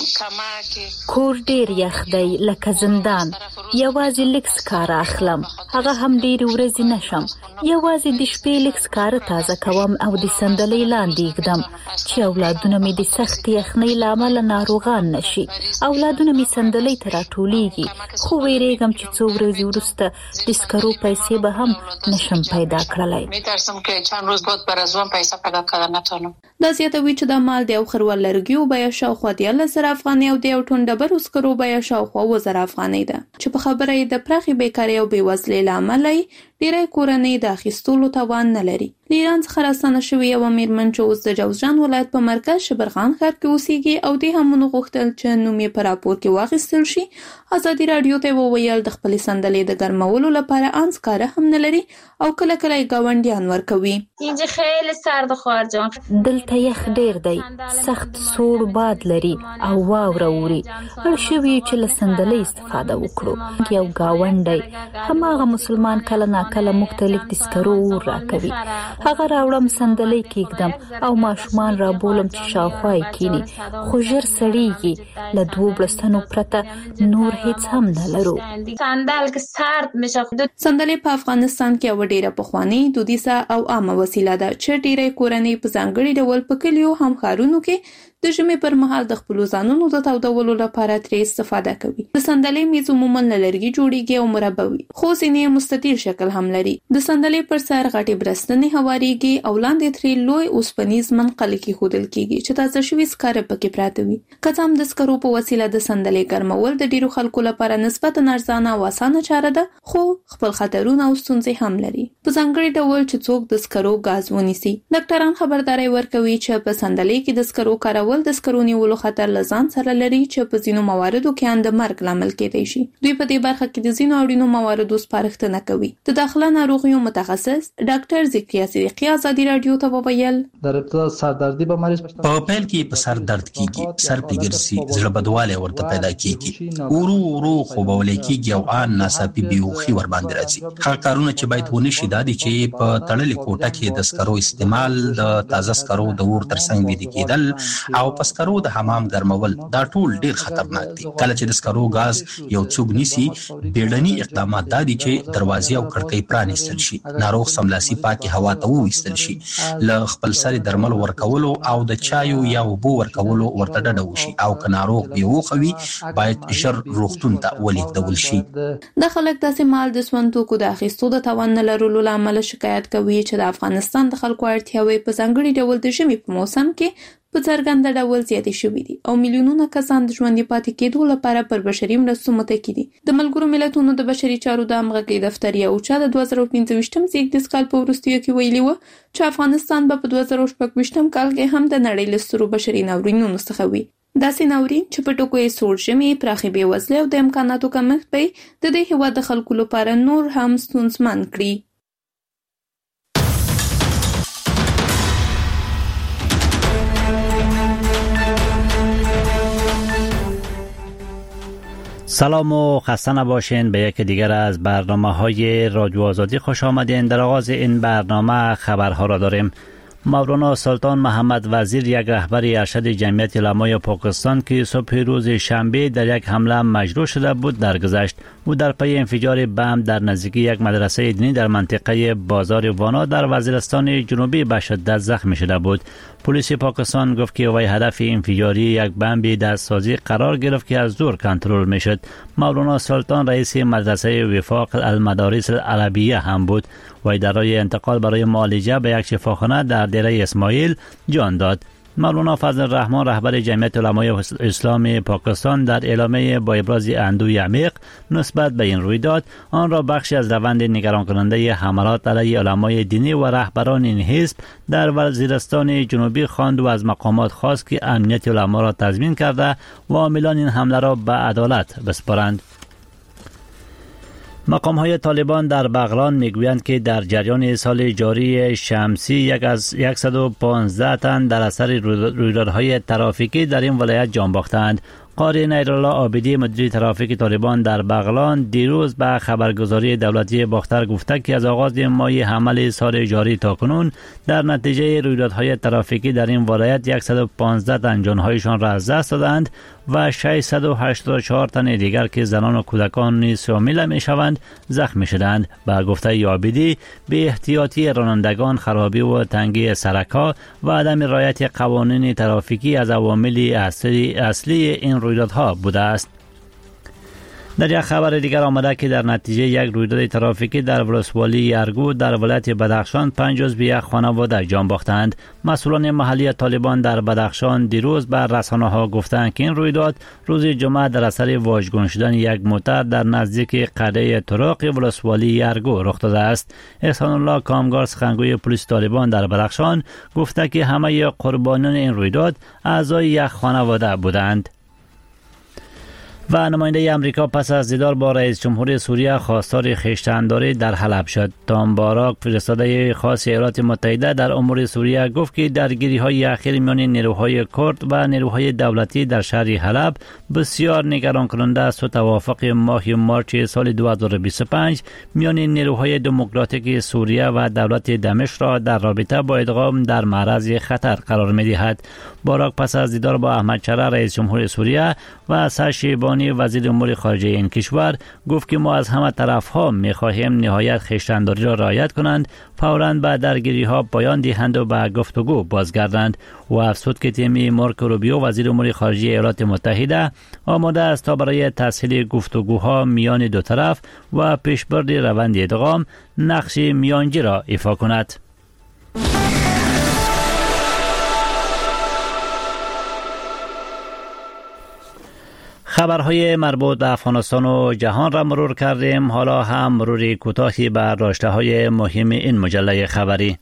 کمک کور ډیر یخ دی لکه زندان یوازې لکس کار اخلم هغه هم ډیر ورځې نشم یوازې د شپې لکس کار تازه کوم او د صندلۍ لاندې ګدم چې اولادونه مې د سخت یخنۍ لامل ناروغان نشي اولادونه مې صندلۍ ته راټولېږي خو ویریږم چې څو ورځې وروسته د سکرو پیسې به هم نشم پیدا کړلای میترسم که چند روز بعد بر از اون پیسه پیدا کردن نتونم. دوی چې د مال د خروال لرګیو بیا شاوخوا 10,000 افغانۍ او د یو ټن ډبرو سکرو بیا شاوخوا 1000 افغانۍ ده چې په خبره د پراخي بیکارۍ او بیوزلۍ لامل ډیری کورنۍ د اخیستلو توان نه لري. ایران څخه راستنه شوی یو میرمن چې اوس د جوزجان ولایت په مرکز شبرغان ښار کې اوسېږي او د همونو غوښتل چې نوم یې په راپور کې واخیستل شي. ازادي رادیو ته وویل د خپل صندلۍ د ګرمولو لپاره انسکاره هم نه لري او کله کله گاونډیان ورکوي. اینجا خیلی سرد خواهر جان دلته یخ ډیر دی سخت سوړ باد لري او واوره اوري هر شوی چې له صندلۍ استفاده وکړو. یو گاونډی هماغه مسلمان کله نا کله مختلف دسکرو راکوي هغه راوړم صندلۍ کېږدم او ماشومان را بولم چې شاوخوا یې کینی خو ژر سړیږي له دوه بلستانو پرته نور هیڅ هم نه لرو. صندل که سرد میشه. صندلۍ په افغانستان کې یو ډیره پخوانی دودیزه او عامه وسیله ده چې ډیری کورنۍ په ځانګړي ډول په کلیو هم ښارونو کې د ژمي پر مهال د خپل ځانونو د تودولو لپاره ترې استفاده کوي. د صندلۍ میز عموما له لرګي جوړیږي او مربع خو ځینې مستطیل شکل هم لري. د صندلۍ پر سر غټي برستنې هواريږي او لاندې ترې لوی اوسپنیز منقل کې خودل کیږي چې تازه شوی سکاره پکې پراته وي. کڅم د سکرو په وسیله د صندلۍ ګرمول د ډیرو خلکو لپاره نسبتا ارزانه او اسانه چاره ده خو خپل خطرونه او ستونزې هم لري. په ځانګړي ډول چې څوک د سکرو غاز ونیسي. ډاکټران خبرداري ورکوي چې په صندلۍ کې د سکرو کارول د سکرو نیولو خطر لزان سره لري چې په ځینو مواردو کې اند مرګ لامل کېدای شي. دوی په دې برخه کې د ځینو اړینو مواردو سپارښتنه کوي. د داخله ناروغیو متخصص ډاکټر ذکریا صدیقی ازادي رادیو ته وویل در ابتدا سردردی به مریض په پیل کې په سر درد کیږي سر پیګرسي زړه بدواله ورته پیدا کیږي ورو خوبول کیږي او ان ناڅاپي بیوخي ور باندې راځي. هغه کارونه چې باید ونه شي د دې چې په تړلې کوټه کې د سکرو استعمال د تازه سکرو د ور ترڅنګ ویل کېدل او په سکرو د حمام ګرمول دا ټول ډیر خطرناک دي. کله چې د سکرو غاز یو څوک نیسي بیړني اقدامات د دې چې دروازې او کړکۍ پرانیستل شي ناروغ سملاسي پاکي هوا ته وېستل شي له خپل سره درمل درمل ورکولو او د چایو یا اوبو ورکولو ورته ډډه وشي او که ناروغ بې هوښه وي باید ژر روغتون ته ولېږدول شي. دا خلک داسې مال د سون توکو د اخیستو د توان نه لرلو له امله شکایت کوي چې د افغانستان د خلکو اړتیاوې په ځانګړي ډول د ژمي په موسم کې په څرګنده ډول زیاتې شوي دي او میلیونونه کسان د ژوندي پاتې کېدو لپاره پر بشري مرستو متکي دي. د ملګرو ملتونو د بشري چارو د همغږۍ دفتر یو چا د 2025م زیږدیز کال په وروستیو کې ویلي و چې افغانستان به په 2026م کال کې هم د نړۍ له سترو بشري ناورینونو څخه وي. داسې ناورین چې په ټکو یې سوړ ژمي، پراخې بېوزلۍ او د امکاناتو کمښت به د دې هېواد د خلکو لپاره نور هم ستونزمن کړي. سلام و خسته نباشین. به یک دیگر از برنامه‌های رادیو آزادی خوش آمدین. در آغاز این برنامه خبرها را داریم. مولانا سلطان محمد وزیر، یک رهبر ارشد جمعیت علمای پاکستان که صبح روز شنبه در یک حمله مجروح شده بود درگذشت. او در پی انفجار بم در نزدیکی یک مدرسه دینی در منطقه بازار وانا در وزیرستان جنوبی به شدت زخمی شده بود. پلیس پاکستان گفت که وی هدف انفجاری یک بمب دستسازی قرار گرفت که از دور کنترل میشد. مولانا سلطان رئیس مدرسه وفاق المدارس العربیه هم بود. وی در راه انتقال برای معالجه به یک شفاخانه در دیره اسماعیل جان داد. مولانا فضل الرحمن، رهبر جمعیت علمای اسلام پاکستان، در اعلامیه با ابراز اندوه عمیق نسبت به این رویداد آن را بخشی از روند نگران کننده حملات علیه علمای دینی و رهبران این حزب در وزیرستان جنوبی خواند و از مقامات خواست که امنیت علما را تضمین کرده و عاملان این حمله را به عدالت بسپارند. مقام‌های طالبان در بغلان میگویند که در جریان سال جاری شمسی یک از 115 تن در اثر رویدادهای ترافیکی در این ولایت جان باختند. قاری نیرالله عابدی، مدیر ترافیک طالبان در بغلان، دیروز به خبرگزاری دولتی باختر گفته که از آغاز ماه حمل سال جاری تا کنون در نتیجه رویدادهای ترافیکی در این ولایت 115 تن جانهایشان را از دست دادند و 684 تن دیگر که زنان و کودکان نیز شامل میشوند زخمی شدند. به گفته عابدی، به احتیاطی رانندگان، خرابی و تنگی سرک‌ها و عدم رعایت قوانین ترافیکی از عوامل اصلی این رویدادها بوده است. در یک خبر دیگر آمده که در نتیجه یک رویداد ترافیکی در ولسوالی یرگو در ولایت بدخشان 5 عضو یک خانواده جان باختند. مسئولان محلی طالبان در بدخشان دیروز به رسانه‌ها گفتند که این رویداد روز جمعه در اثر واژگون شدن یک موتر در نزدیک قلعه طرق ولسوالی یرگو رخ داده است. احسان الله کامگار، سخنگوی پلیس طالبان در بدخشان، گفته که همه قربانیان این رویداد اعضای یک خانواده بودند. و نماینده امریکا پس از دیدار با رئیس جمهور سوریه خواستار خویشتن‌داری در حلب شد. تام باراک، فرستاده خاص ایالات متحده در امور سوریه، گفت که درگیری‌های اخیر میان نیروهای کرد و نیروهای دولتی در شهر حلب بسیار نگران کننده است و توافق ماه مارچ سال 2025 میان نیروهای دموکراتیک سوریه و دولت دمشق را در رابطه با ادغام در معرض خطر قرار می‌دهد. باراک پس از دیدار با احمد شرع رئیس جمهور سوریه و سرشیبانی وزیر امور خارجه این کشور گفت که ما از همه طرف‌ها می‌خواهیم نهایت خویشتن‌داری را رعایت کنند، فوراً به درگیری‌ها پایان دهند و به گفتگو بازگردند. و افزود که تیم مارک روبیو، وزیر امور خارجه ایالات متحده، آماده است تا برای تسهیل گفتگوها میان دو طرف و پیشبرد روند ادغام نقش میانجی را ایفا کند. خبرهای مربوط به افغانستان و جهان را مرور کردیم. حالا هم مروری کوتاهی بر داشته‌های مهم این مجله خبری.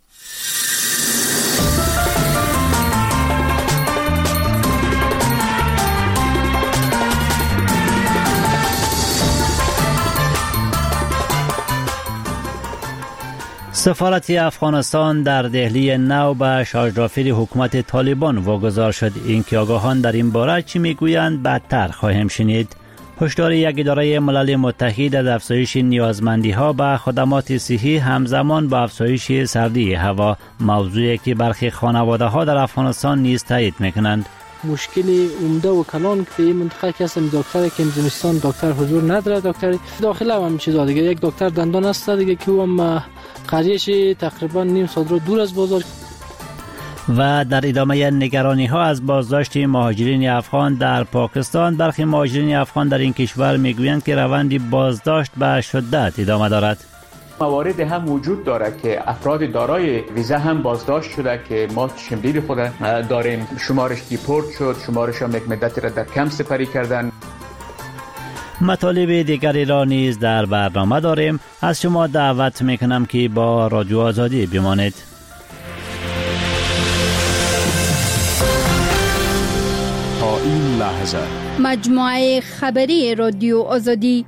سفارت افغانستان در دهلی نو به شاهدرافیر حکومت طالبان واگذار شد. این که آگاهان در این باره چی میگویند بعدتر خواهیم شنید. هشدار یک اداره ملل متحد از افزایش نیازمندی‌ها به خدمات صحی همزمان با افزایش سردی هوا، موضوعی که برخی خانواده‌ها در افغانستان نیز تایید می‌کنند. مشکل عمده و کلان که این منطقه که هستم دکتر که زمستان دکتر حضور نداره، دکتر داخله هم چیزا دیگه، یک دکتر دندان است دیگه که هم قریش تقریبا نیم ساعت رو دور از بازار. و در ادامه نگرانی ها از بازداشت مهاجرین افغان در پاکستان، برخی مهاجرین افغان در این کشور میگویند که روند بازداشت به شدت ادامه دارد. موارد هم وجود داره که افراد دارای ویزا هم بازداشت شده که ما شمدید خود داریم، شمارش دیپورت شد، شمارش هم یک مدتی را در کمپ سپری کردن. مطالب دیگری را نیز در برنامه داریم. از شما دعوت میکنم که با رادیو آزادی بمانید. تا این لحظه مجموعه خبری رادیو آزادی.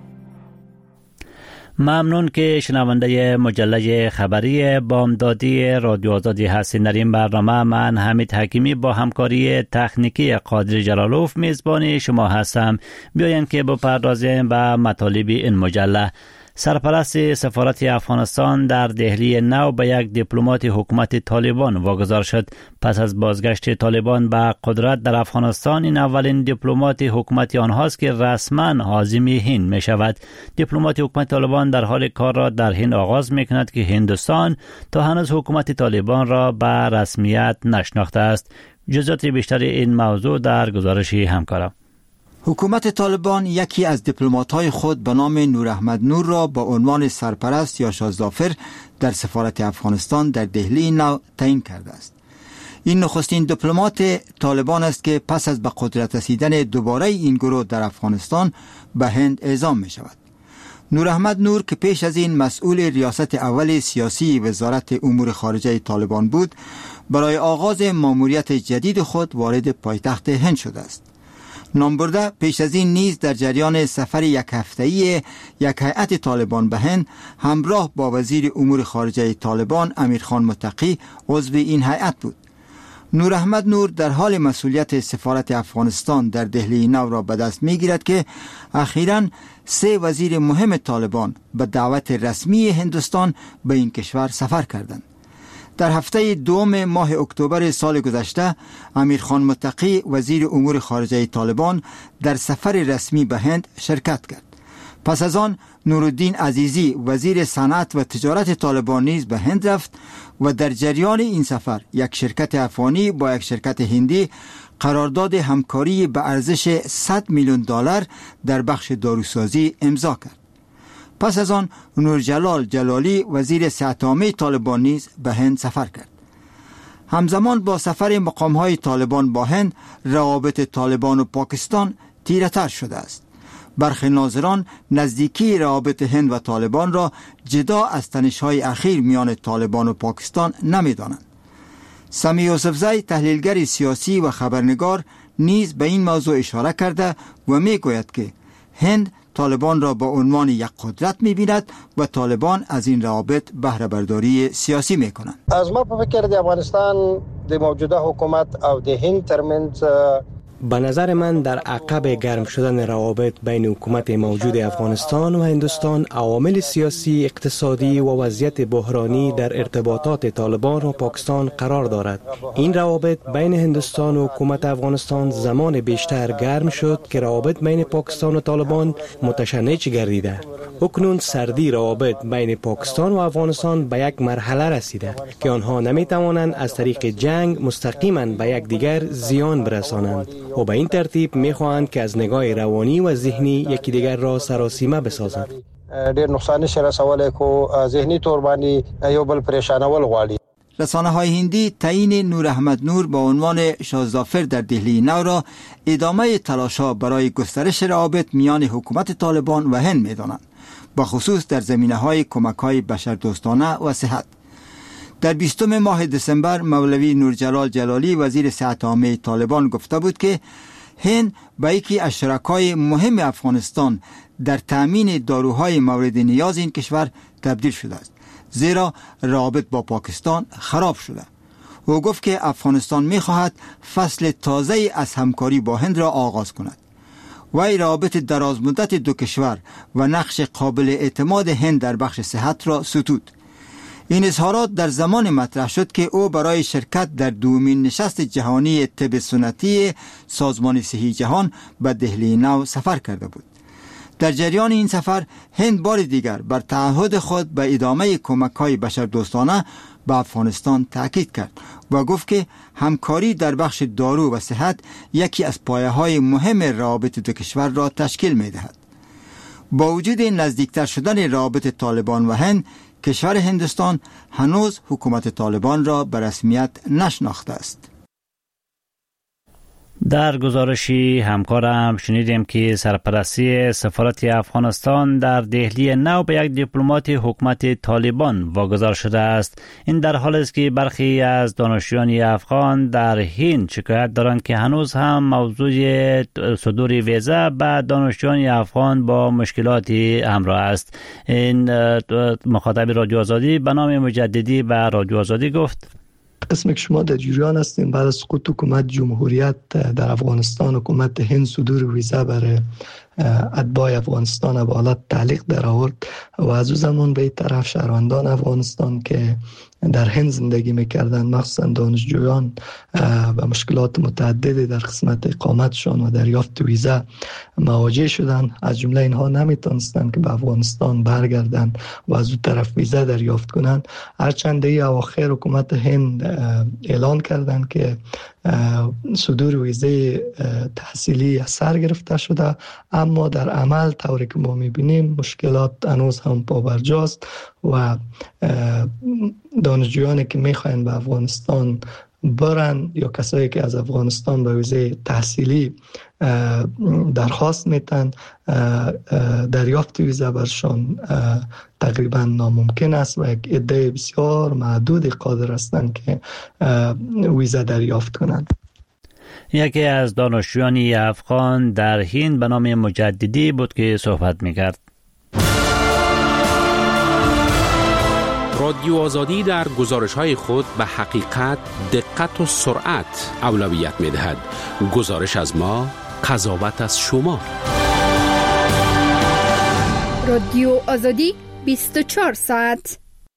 ممنون که شنونده مجله خبری بامدادی رادیو آزادی هستید. در این برنامه من حمید حکیمی با همکاری تکنیکی قادر جلالوف میزبان شما هستم. بیایید که بپردازیم به مطالب این مجله. سرپرست سفارت افغانستان در دهلی نو به یک دیپلمات حکومت طالبان واگذار شد. پس از بازگشت طالبان به قدرت در افغانستان، این اولین دیپلمات حکومت آنهاست که رسما عازم هند می شود. دیپلمات حکومت طالبان در حال کار را در هند آغاز می کند که هندوستان تا هنوز حکومت طالبان را به رسمیت نشناخته است. جزئیات بیشتر این موضوع در گزارش همکارم. حکومت طالبان یکی از دیپلمات‌های خود به نام نور احمد نور را با عنوان سرپرست یا شاهزادفر در سفارت افغانستان در دهلی نو تعیین کرده است. این نخستین دیپلمات طالبان است که پس از به قدرت رسیدن دوباره این گروه در افغانستان به هند اعزام می شود. نور احمد نور که پیش از این مسئول ریاست اول سیاسی وزارت امور خارجه طالبان بود، برای آغاز ماموریت جدید خود وارد پایتخت هند شده است. نامبرده پیش از این نیز در جریان سفر یک هفته‌ای یک هیئت طالبان به هند همراه با وزیر امور خارجه طالبان امیرخان متقی عضو این هیئت بود. نور احمد نور در حال مسئولیت سفارت افغانستان در دهلی نو را به دست می گیرد که اخیراً 3 وزیر مهم طالبان به دعوت رسمی هندوستان به این کشور سفر کردند. در هفته دوم ماه اکتبر سال گذشته، امیرخان متقی وزیر امور خارجه طالبان در سفر رسمی به هند شرکت کرد. پس از آن نورالدین عزیزی وزیر صنعت و تجارت طالبان نیز به هند رفت و در جریان این سفر یک شرکت افغانی با یک شرکت هندی قرارداد همکاری به ارزش $100 میلیون در بخش داروسازی امضا کرد. پس از آن نورجلال جلالی وزیر صحت عامه طالبان نیز به هند سفر کرد. همزمان با سفر مقام‌های طالبان با هند، روابط طالبان و پاکستان تیره‌تر شده است. برخی ناظران نزدیکی روابط هند و طالبان را جدا از تنش‌های اخیر میان طالبان و پاکستان نمی‌دانند. سمی یوسفزی تحلیلگر سیاسی و خبرنگار نیز به این موضوع اشاره کرده و می‌گوید که هند طالبان را با عنوان یک قدرت می‌بیند و طالبان از این روابط بهره برداری سیاسی می‌کنند. از ما په فکر د افغانستان د موجوده حکومت او د هند ترمنځ به نظر من در عقب گرم شدن روابط بین حکومت موجود افغانستان و هندوستان عوامل سیاسی، اقتصادی و وضعیت بحرانی در ارتباطات طالبان و پاکستان قرار دارد. این روابط بین هندوستان و حکومت افغانستان زمان بیشتر گرم شد که روابط بین پاکستان و طالبان متشنج گردیده. اکنون سردی روابط بین پاکستان و افغانستان به یک مرحله رسیده که آنها نمیتوانند از طریق جنگ مستقیما به یکدیگر زیان برسانند و به این ترتیب میخواهند که از نگاه روانی و ذهنی یکی دیگر را سراسیمه بسازند. ډیر نقصان نشي رسولای کو ذهنی طور باندې یو بل پریشانول غواړي. رسانه‌های هندی تعیین نور احمد نور با عنوان شاهزادفر در دهلی نو را ادامه تلاش‌ها برای گسترش روابط میان حکومت طالبان و هند می‌دانند، با خصوص در زمینه‌های کمک‌های بشردوستانه و صحت. در 20 ماه دسامبر مولوی نورجلال جلالی وزیر صحت عامه طالبان گفته بود که هند به یکی از شرکای مهم افغانستان در تامین داروهای مورد نیاز این کشور تبدیل شده است، زیرا روابط با پاکستان خراب شده. او گفت که افغانستان می‌خواهد فصل تازه‌ای از همکاری با هند را آغاز کند. وی روابط درازمدت دو کشور و نقش قابل اعتماد هند در بخش صحت را ستود. این اظهارات در زمان مطرح شد که او برای شرکت در دومین نشست جهانی طب سنتی سازمان صحی جهان به دهلی نو سفر کرده بود. در جریان این سفر هند بار دیگر بر تعهد خود به ادامه کمک‌های بشردوستانه به افغانستان تاکید کرد و گفت که همکاری در بخش دارو و صحت یکی از پایه‌های مهم روابط دو کشور را تشکیل می‌دهد. با وجود نزدیکتر شدن روابط طالبان و هند، کشور هندوستان هنوز حکومت طالبان را به رسمیت نشناخته است. در گزارشی همکارم شنیدیم که سرپرستی سفارت افغانستان در دهلی نو به یک دیپلمات حکومت طالبان واگذار شده است. این در حالی است که برخی از دانشجویان افغان در هند شکایت دارند که هنوز هم موضوع صدور ویزا به دانشجویان افغان با مشکلاتی همراه است. این مخاطب رادیو آزادی به نام مجددی به رادیو آزادی گفت: قسمی که شما در جریان هستیم، بعد از سقوط حکومت جمهوریت در افغانستان، حکومت هند صدور ویزا برای اتباع افغانستان به حالت تعلیق در آورد و از او زمان به این طرف شهروندان افغانستان که در هند زندگی میکردن، مخصوصا دانشجویان، و مشکلات متعددی در قسمت اقامتشان و دریافت ویزا مواجه شدن. از جمله اینها نمیتونستن که به افغانستان برگردن و از او طرف ویزا دریافت کنن. هرچند ای اواخر حکومت هند اعلان کردن که صدور ویزه تحصیلی از سر گرفته شده، اما در عمل طوری که ما میبینیم مشکلات هنوز هم پابرجاست و دانشجویانی که میخواین به افغانستان برن یا کسایی که از افغانستان به ویزه تحصیلی درخواست میتن، دریافت ویزا برشان تقریبا ناممکن است و یک عده بسیار محدود قادر هستند که ویزا دریافت کنند. یکی از دانشجویان افغان در هند به نام مجددی بود که صحبت میکرد. رادیو آزادی در گزارش‌های خود به حقیقت، دقت و سرعت اولویت می‌دهد. گزارش از ما، قضاوت از شما. رادیو آزادی 24 ساعت.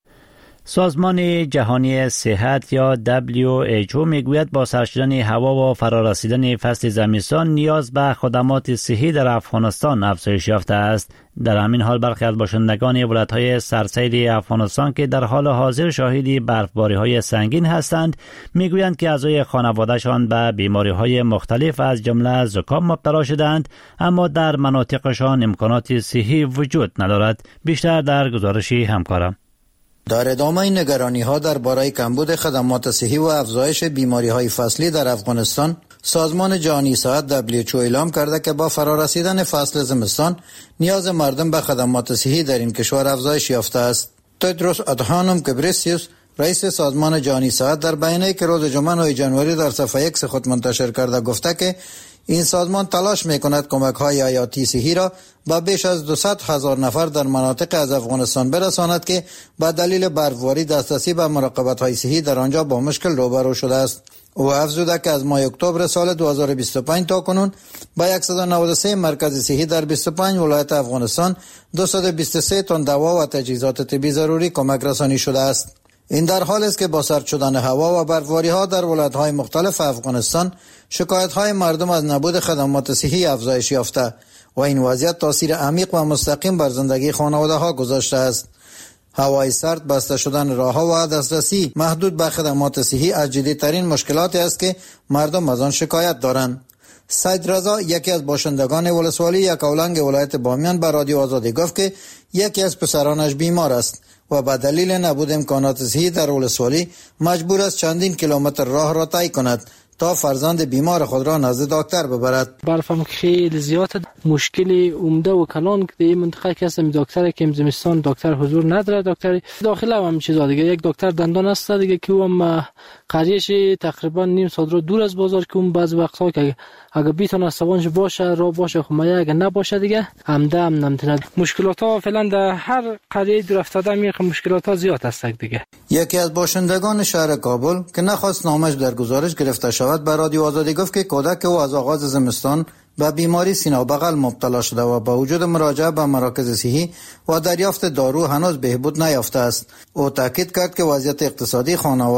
سازمان جهانی صحت یا WHO میگوید با سرد شدن هوا و فرارسیدن فصل زمستان نیاز به خدمات صحی در افغانستان افزایش یافته است. در همین حال برخی از باشندگان ولایت‌های سرسیر افغانستان که در حال حاضر شاهد برفباری‌های سنگین هستند میگویند که اعضای خانواده‌شان به بیماری‌های مختلف از جمله زکام مبتلا شدند، اما در مناطقشان امکانات صحی وجود ندارد. بیشتر در گزارشی همکارم. در ادامه نگرانی‌ها درباره کمبود خدمات صحی و افزایش بیماری‌های فصلی در افغانستان، سازمان جهانی صحت WHO اعلام کرده که با فرارسیدن فصل زمستان نیاز مردم به خدمات صحی در این کشور افزایش یافته است. تدروس ادهانوم گبریسیوس، رئیس سازمان جهانی صحت، در بیانیه‌ای که روز جمعه 9 ژانویه در صفحه X خود منتشر کرده گفته که این سازمان تلاش می‌کند کمک‌های حیاتی صحی را به بیش از 200,000 نفر در مناطق از افغانستان برساند که به دلیل برفباری دسترسی به مراقبت‌های صحی در آنجا با مشکل روبرو شده است. او افزوده که از ماه اکتبر سال 2025 تا کنون به 193 مرکز صحی در 25 ولایت افغانستان 223 تن دوا و تجهیزات طبی ضروری کمک رسانی شده است. این در حالی است که با سرد شدن هوا و برفباری‌ها در ولایت‌های مختلف افغانستان شکایت‌های مردم از نبود خدمات صحی افزایش یافته و این وضعیت تاثیر عمیق و مستقیم بر زندگی خانواده‌ها گذاشته است. هوای سرد، بسته شدن راه‌ها و دسترسی محدود به خدمات صحی از جدی‌ترین مشکلاتی است که مردم از آن شکایت دارند. سید رضا، یکی از باشندگان ولسوالی یکاولنگ ولایت بامیان، به رادیو آزادی گفت که یکی از پسرانش بیمار است و به دلیل نبود امکانات صحی در ولسوالی مجبور است چندین کیلومتر راه را طی کند تا فرزند بیمار خود را نزد دکتر ببرد. برفم خیلی زیاده، مشکلی عمده و کلان که در این منطقه که هستم دکتر که زمستان دکتر حضور نداره، دکتر داخله هم چیزا دیگه، یک دکتر دندان است دیگه که هم قریش تقریبا نیم ساعت رو دور از بازار که اون بعض وقتا که اگه بیتونه سوانج باشه را باشه خب ما اگه نباشه دیگه همده هم نمیتونه. مشکلات ها فعلا در هر قریه دور افتاده میگه مشکلات ها زیاد هست دیگه. یکی از باشندگان شهر کابل که نخواست نامش در گزارش گرفته شود به رادیو آزادی گفت که کودک او از آغاز زمستان به بیماری سینه و بغل مبتلا شده و با وجود مراجعه به مراکز صحی و دریافت دارو هنوز بهبود نیافته است. او تاکید کرد که وضعیت اقتصادی خانواده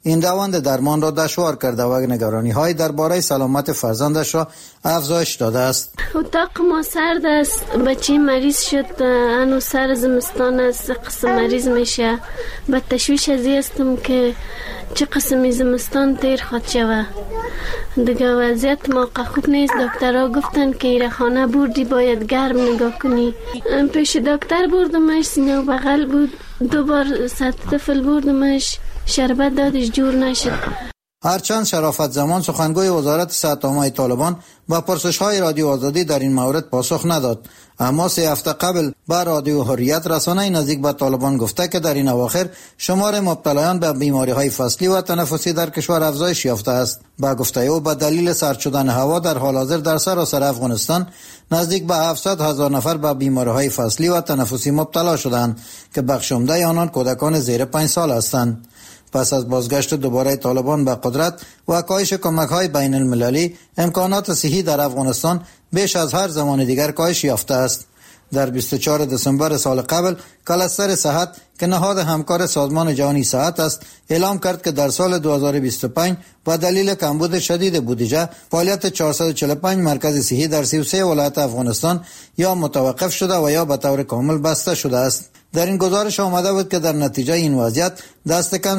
این روند درمان را دشوار کرده و نگرانی‌های درباره سلامت فرزندش را افزایش داده است. اتاق ما سرد است، بچه مریض شد، انو سر زمستان است، قسم مریض میشه. به تشویش ازی هستم که چه قسمی زمستان تیر خود شوه. دیگه وضعیت موقع خوب نیست. دکترها گفتن که ایره خانه بردی باید گرم نگاه کنی. پیش دکتر بردمش، سینه و بغل بود، 2 بار سطح طفل بردمش، شربت دادش جور نشد. هرچند شرافت زمان سخنگوی وزارت صحت عامه طالبان با پرسش‌های رادیو آزادی در این مورد پاسخ نداد، اما 3 هفته قبل با رادیو حریت رسانه نزدیک به طالبان گفته که در این اواخر شمار مبتلایان به بیماری‌های فصلی و تنفسی در کشور افزایش یافته است. با گفته او به دلیل سرد شدن هوا در حال حاضر در سراسر افغانستان نزدیک به 700,000 نفر به بیماری‌های فصلی و تنفسی مبتلا شدند که بخش عمده آنان کودکان زیر 5 سال هستند. پس از بازگشت دوباره طالبان به قدرت و کاهش کمک‌های بین المللی، امکانات صحی در افغانستان بیش از هر زمان دیگر کاهش یافته است. در 24 دسامبر سال قبل کلستر صحت که نهاد همکار سازمان جهانی صحت است اعلام کرد که در سال 2025 با دلیل کمبود شدید بودجه فعالیت 445 مرکز صحی در 33 ولایت افغانستان یا متوقف شده و یا به طور کامل بسته شده است. در این گزارش آمده بود که در نتیجه این وضعیت دست کم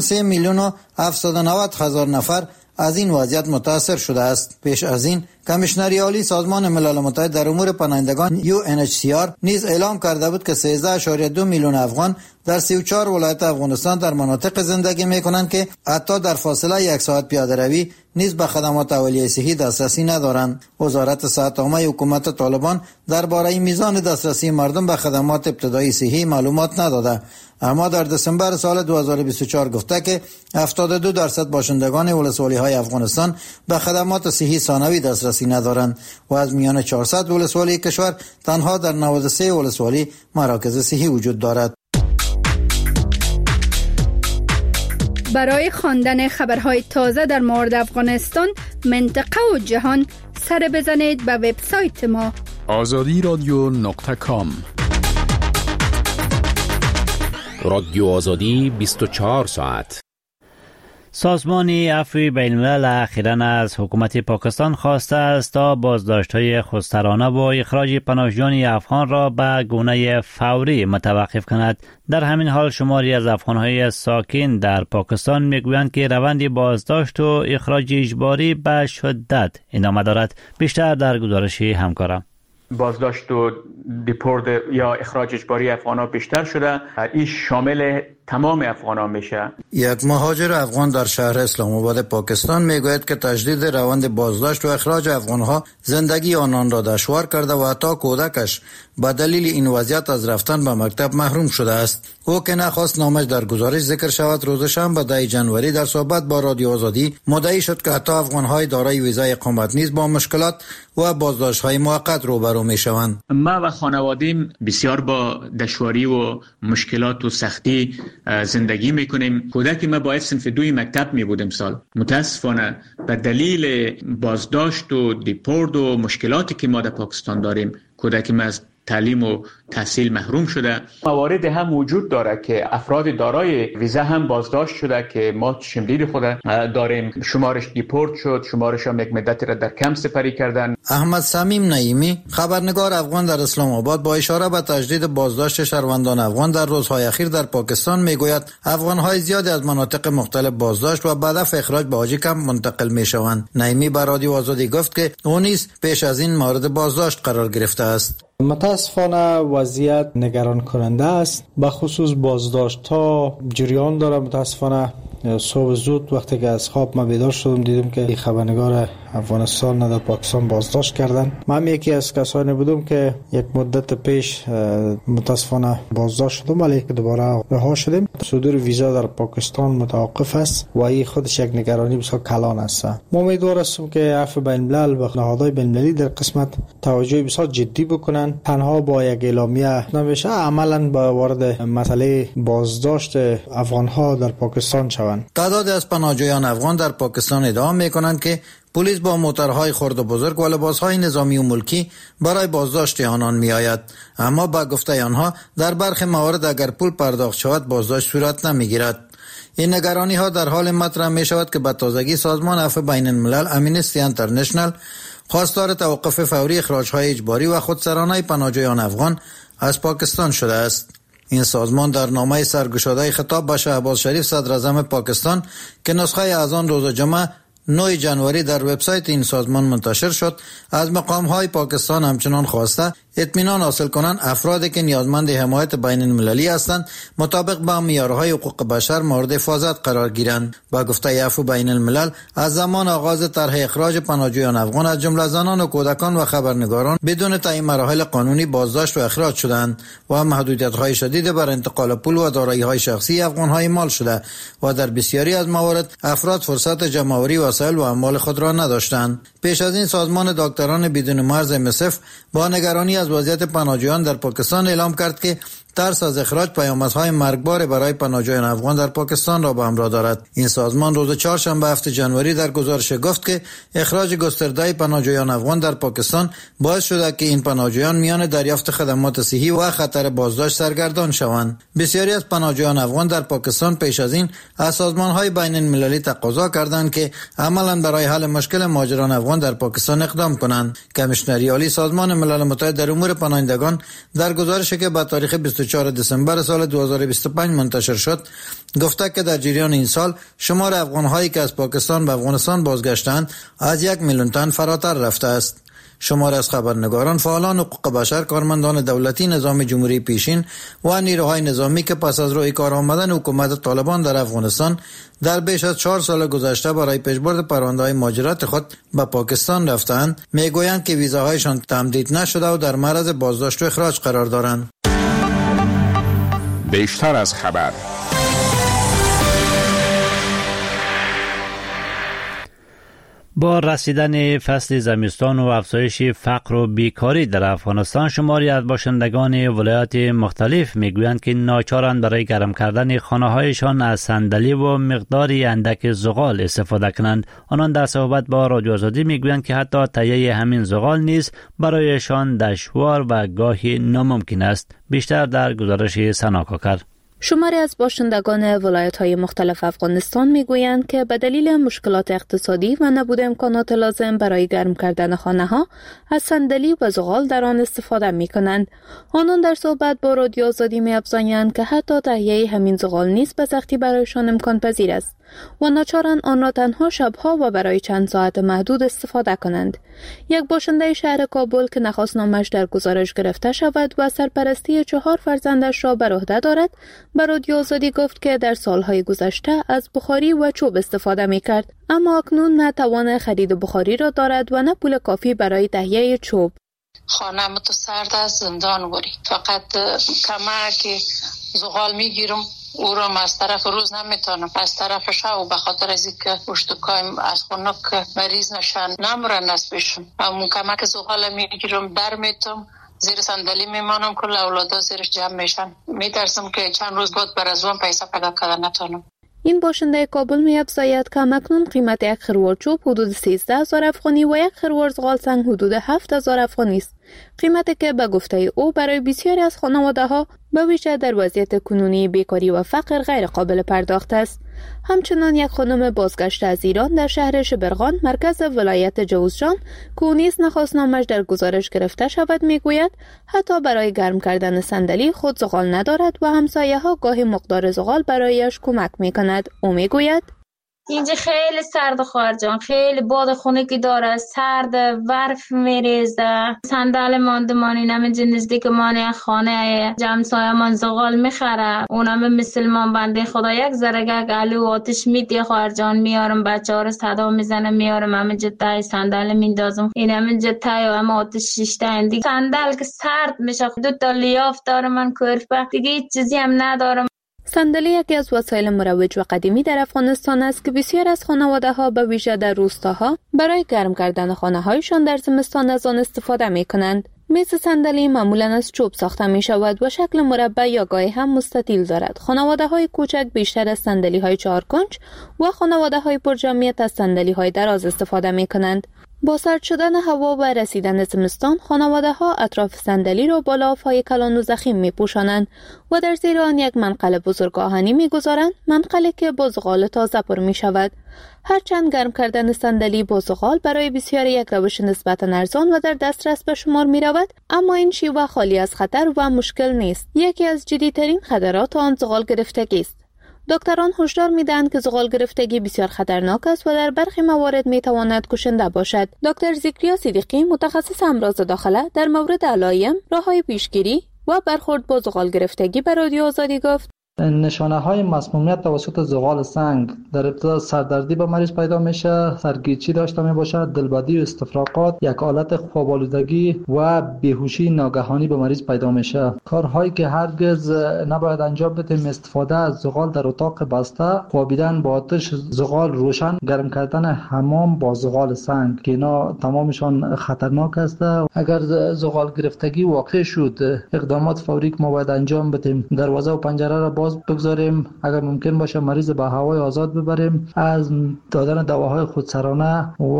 3,790,000 نفر از این وضعیت متاثر شده است. پیش از این کمیشنر عالی سازمان ملل متحد در امور پناهندگان UNHCR نیز اعلام کرده بود که 13.2 میلیون افغان در 34 ولایت افغانستان در مناطق زندگی می‌کنند که حتی در فاصله 1 ساعت پیاده روی نیز به خدمات اولیه صحی دسترسی ندارند. وزارت صحت عامه حکومت طالبان درباره میزان دسترسی مردم به خدمات ابتدایی صحی معلومات نداده، اما در دسامبر سال 2024 گفته که 72% باشندگان ولسوالی‌های افغانستان به خدمات صحی ثانوی دسترسی ندارند و از میان 400 ولسوالی کشور تنها در 93 ولسوالی مراکز صحی وجود دارد. برای خواندن خبرهای تازه در مورد افغانستان، منطقه و جهان سر بزنید به وبسایت ما azadiradyo.com. رادیو آزادی 24 ساعت. سازمان عفو بین الملل اخیراً از حکومت پاکستان خواسته است تا بازداشت‌های خودسرانه و اخراج پناهجویان افغان را به گونه فوری متوقف کند. در همین حال شماری از افغان‌های ساکن در پاکستان میگویند که روند بازداشت و اخراج اجباری به شدت ادامه دارد. بیشتر در گزارش همکارم. بازداشت و دیپورت یا اخراج اجباری افغان‌ها بیشتر شده. این شامل تمام افغانان میشه. یک مهاجر افغان در شهر اسلام آباد پاکستان میگوید که تجدید روند بازداشت و اخراج افغانها زندگی آنان را دشوار کرده و حتی کودکش به دلیل این وضعیت از رفتن به مکتب محروم شده است. او که نخواست نامش در گزارش ذکر شود، روز شنبه 10 جنوری در صحبت با رادیو آزادی مدعی شد که حتی افغانهای دارای ویزای اقامت نیز با مشکلات و بازداشت‌های موقت روبرو میشوند. ما و خانواده‌ام بسیار با دشواری و مشکلات و سختی زندگی میکنیم. کودک ما باید صنف 2 مکتب می بودیم سال. متاسفانه به دلیل بازداشت و دیپورت و مشکلاتی که ما در پاکستان داریم، کودک ما از تعلیم و تحصیل محروم شده. موارد هم وجود داره که افراد دارای ویزا هم بازداشت شده که ما شمدید خود داریم. شمارش دیپورت شد، شمارش هم یک مدتی را در کمپ سپری کردن. احمد صمیم نعیمی، خبرنگار افغان در اسلام آباد، با اشاره به تجدید بازداشت شهروندان افغان در روزهای اخیر در پاکستان میگوید افغان‌های زیادی از مناطق مختلف بازداشت و بعد از اخراج به حاجی کمپ منتقل میشوند. نعیمی به رادیو آزادی گفت که او نیز پیش از این مورد بازداشت قرار گرفته است. متاسفانه وضعیت نگران کننده است. به خصوص بازداشت ها جریان داره. متاسفانه صبح زود وقتی که از خواب ما بیدار شدم دیدم که خبرنگار افغانستان در پاکستان بازداشت کردن. من یکی از کسانی بودم که یک مدت پیش متاسفانه بازداشت شدم، ولی که دوباره رها شدیم. صدور ویزا در پاکستان متوقف است و این خودش یک نگرانی بسیار کلان است. ما امیدوار هستم که عفو بین الملل و نهادهای بین المللی در قسمت توجه بسیار جدی بکنن. تنها با یک اعلامیه نمیشه عملاً با وارد مسئله بازداشت افغان‌ها در پاکستان شوند. تعداد از پناهجویان افغان در پاکستان ادعا می‌کنند که پلیس با موتورهای خرد و بزرگ و لباسهای نظامی و ملکی برای بازداشت آنان می‌آید، اما با گفته آنها در برخی موارد اگر پول پرداخت شود بازداشت صورت نمی‌گیرد. این نگرانی ها در حال مطرح می شود که به تازگی سازمان عفو بین الملل امنستی اینترنشنال خواستار توقف فوری اخراج‌های اجباری و خودسرانه پناهجویان افغان از پاکستان شده است. این سازمان در نامه سرگشاده خطاب به شهباز شریف صدر اعظم پاکستان که نسخه از آن روز جمعه 9 جنوری در وبسایت این سازمان منتشر شد، از مقام‌های پاکستان همچنان خواسته اطمینان حاصل کنند افرادی که نیازمند حمایت بین المللی هستند مطابق با معیارهای حقوق بشر مورد حفاظت قرار گیرند. با گفته عفو بین الملل از زمان آغاز طرح اخراج پناهجویان افغان از جمله زنان و کودکان و خبرنگاران بدون تعیین مراحل قانونی بازداشت و اخراج شدند و محدودیت‌های شدید بر انتقال پول و دارایی‌های شخصی افغان‌های مال شده و در بسیاری از موارد افراد فرصت جمع‌آوری وسایل و اموال خود را نداشتند. پیش از این سازمان دکتران بدون مرز MSF با نگرانی از وضعیت پناهجویان در پاکستان اعلام کرد که ترس از اخراج پیامدهای مرگبار برای پناهجویان افغان در پاکستان را به همراه دارد. این سازمان روز چهارشنبه 7 جنوری در گزارش گفت که اخراج گسترده پناهجویان افغان در پاکستان باعث شده که این پناهجویان میان دریافت خدمات صحی و خطر بازداشت سرگردان شوند. بسیاری از پناهجویان افغان در پاکستان پیش از این از سازمان‌های بین المللی تقاضا کردند که عملاً برای حل مشکل مهاجران افغان در پاکستان اقدام کنند. کمیشنری عالی سازمان ملل متحد در امور پناهندگان در گزارشی که به تاریخ 24 دسامبر سال 2025 منتشر شد گفته که در جریان این سال شمار افغان‌هایی که از پاکستان به افغانستان بازگشتند از 1 میلیون تن فراتر رفته است. شمار از خبرنگاران، فعالان حقوق بشر، کارمندان دولتی، نظام جمهوری پیشین و نیروهای نظامی که پس از روی کار آمدن حکومت طالبان در افغانستان در بیش از 4 سال گذشته برای پیشبرد پرونده‌های مهاجرت خود به پاکستان رفتند، میگویند که ویزاهایشان تمدید نشده و در معرض بازداشت و اخراج قرار دارند. بیشتر از خبر. با رسیدن فصل زمستان و افزایش فقر و بیکاری در افغانستان، شماری از باشندگان ولایات مختلف میگویند که ناچارند برای گرم کردن خانه‌هایشان از صندلی و مقداری اندک زغال استفاده کنند. آنان در صحبت با رادیو آزادی میگویند که حتی تهیه همین زغال نیز برایشان دشوار و گاهی ناممکن است. بیشتر در گزارش سنا کاکر. شماری از باشندگان ولایت‌های مختلف افغانستان میگویند که به دلیل مشکلات اقتصادی و نبود امکانات لازم برای گرم کردن خانه‌ها از صندلی و زغال در آن استفاده می‌کنند. آنان در صحبت با رادیو آزادی می‌افزایند که حتی تهیه همین زغال نیز به سختی برایشان امکان پذیر است و ناچارند آن را تنها شب‌ها و برای چند ساعت محدود استفاده کنند. یک باشنده شهر کابل که نخواست نامش در گزارش گرفته شود و سرپرستی 4 فرزندش را بر عهده دارد، به رادیو آزادی گفت که در سالهای گذشته از بخاری و چوب استفاده می‌کرد، اما اکنون نه توان خرید بخاری را دارد و نه پول کافی برای تهیه چوب. خانه متسرد از زندان وری، فقط کمک زغال میگیرم، او را از طرف روز نمیتونم، از طرف شب به خاطر از اینکه پشتکایم از خنک مریض نشن نمرن نسبشون، همون کمک زغال میگیرم در میتونم، زیر صندلی میمانم که اولادا زیرش جمع میشن، میترسم که چند روز بعد بر از اون پیسه پیدا کردن نتونم. این باشنده کابل می‌افزاید که اکنون قیمت یک خروار چوب حدود 13,000 افغانی و یک خروار زغال سنگ حدود 7,000 افغانی است. قیمتی که به گفته او برای بسیاری از خانواده‌ها به ویژه در وضعیت کنونی بیکاری و فقر غیر قابل پرداخت است. همچنان یک خانم بازگشته از ایران در شهر شبرغان مرکز ولایت جوزجان که او نیز نخواست نامش در گزارش گرفته شود میگوید حتی برای گرم کردن صندلی خود زغال ندارد و همسایه‌ها گاهی مقدار زغال برایش کمک میکند. او میگوید اینجا خیلی سرد خواهر جان، خیلی باد خنکی داره، سرد، برف میریزه، صندل ماندمانی نمیجه نزدیک مانی خانه جمسایه من زغال میخره، اونم مسلمان بنده خدا یک ذره گلو آتش میدی خواهر جان، میارم بچه ها رو صدا میزنه، میارم همینجا تای صندل میندازم، این همینجا تای و هم آتش شیشته اندی صندل که سرد میشه، 2 تا لیاف داره من کرفه دیگه هیچ چیزی هم ندارم. صندلی یکی از وسایل مروج و قدیمی در افغانستان است که بسیار از خانواده‌ها به ویژه در روستاها برای گرم کردن خانه‌هایشان در زمستان از آن استفاده می‌کنند. میز صندلی معمولاً از چوب ساخته می‌شود و شکل مربع یا گاهی هم مستطیل دارد. خانواده‌های کوچک بیشتر از صندلی‌های 4 کنج و خانواده‌های پرجمعیت از صندلی‌های دراز استفاده می‌کنند. با سرد شدن هوا و رسیدن زمستان، خانواده‌ها اطراف صندلی را با لاف‌های کلان و ضخیم می‌پوشانند و در زیر آن یک منقل بزرگ آهنی می‌گذارند، منقلی که با زغال تازه پر می‌شود. هرچند گرم کردن صندلی با زغال برای بسیاری یک روش نسبتاً ارزان و در دسترس به شمار می‌رود، اما این شیوه خالی از خطر و مشکل نیست. یکی از جدی‌ترین خطرات آن زغال گرفتگی است. دکتران هشدار می‌دهند که زغال گرفتگی بسیار خطرناک است و در برخی موارد می‌تواند کشنده باشد. دکتر ذکریا صدیقی، متخصص امراض داخله، در مورد علائم، راه‌های پیشگیری و برخورد با زغال گرفتگی به رادیو آزادی گفت: نشانه های مسمومیت توسط زغال سنگ در ابتدا سردردی به مریض پیدا میشه، سرگیچی داشته می باشد، دلبدی و استفراغات، یک حالت خواب آلودگی و بیهوشی ناگهانی به مریض پیدا میشه. کارهایی که هرگز نباید انجام بدیم: استفاده از زغال در اتاق بسته، خوابیدن با آتش زغال روشن، گرم کردن حمام با زغال سنگ که اینا تمامشان خطرناک است. اگر زغال گرفتگی واقع شد، اقدامات فوری که ما باید انجام بدیم: دروازه و پنجره را باز بگذاریم، اگر ممکن باشه مریض به هوای آزاد ببریم، از دادن دواهای خودسرانه و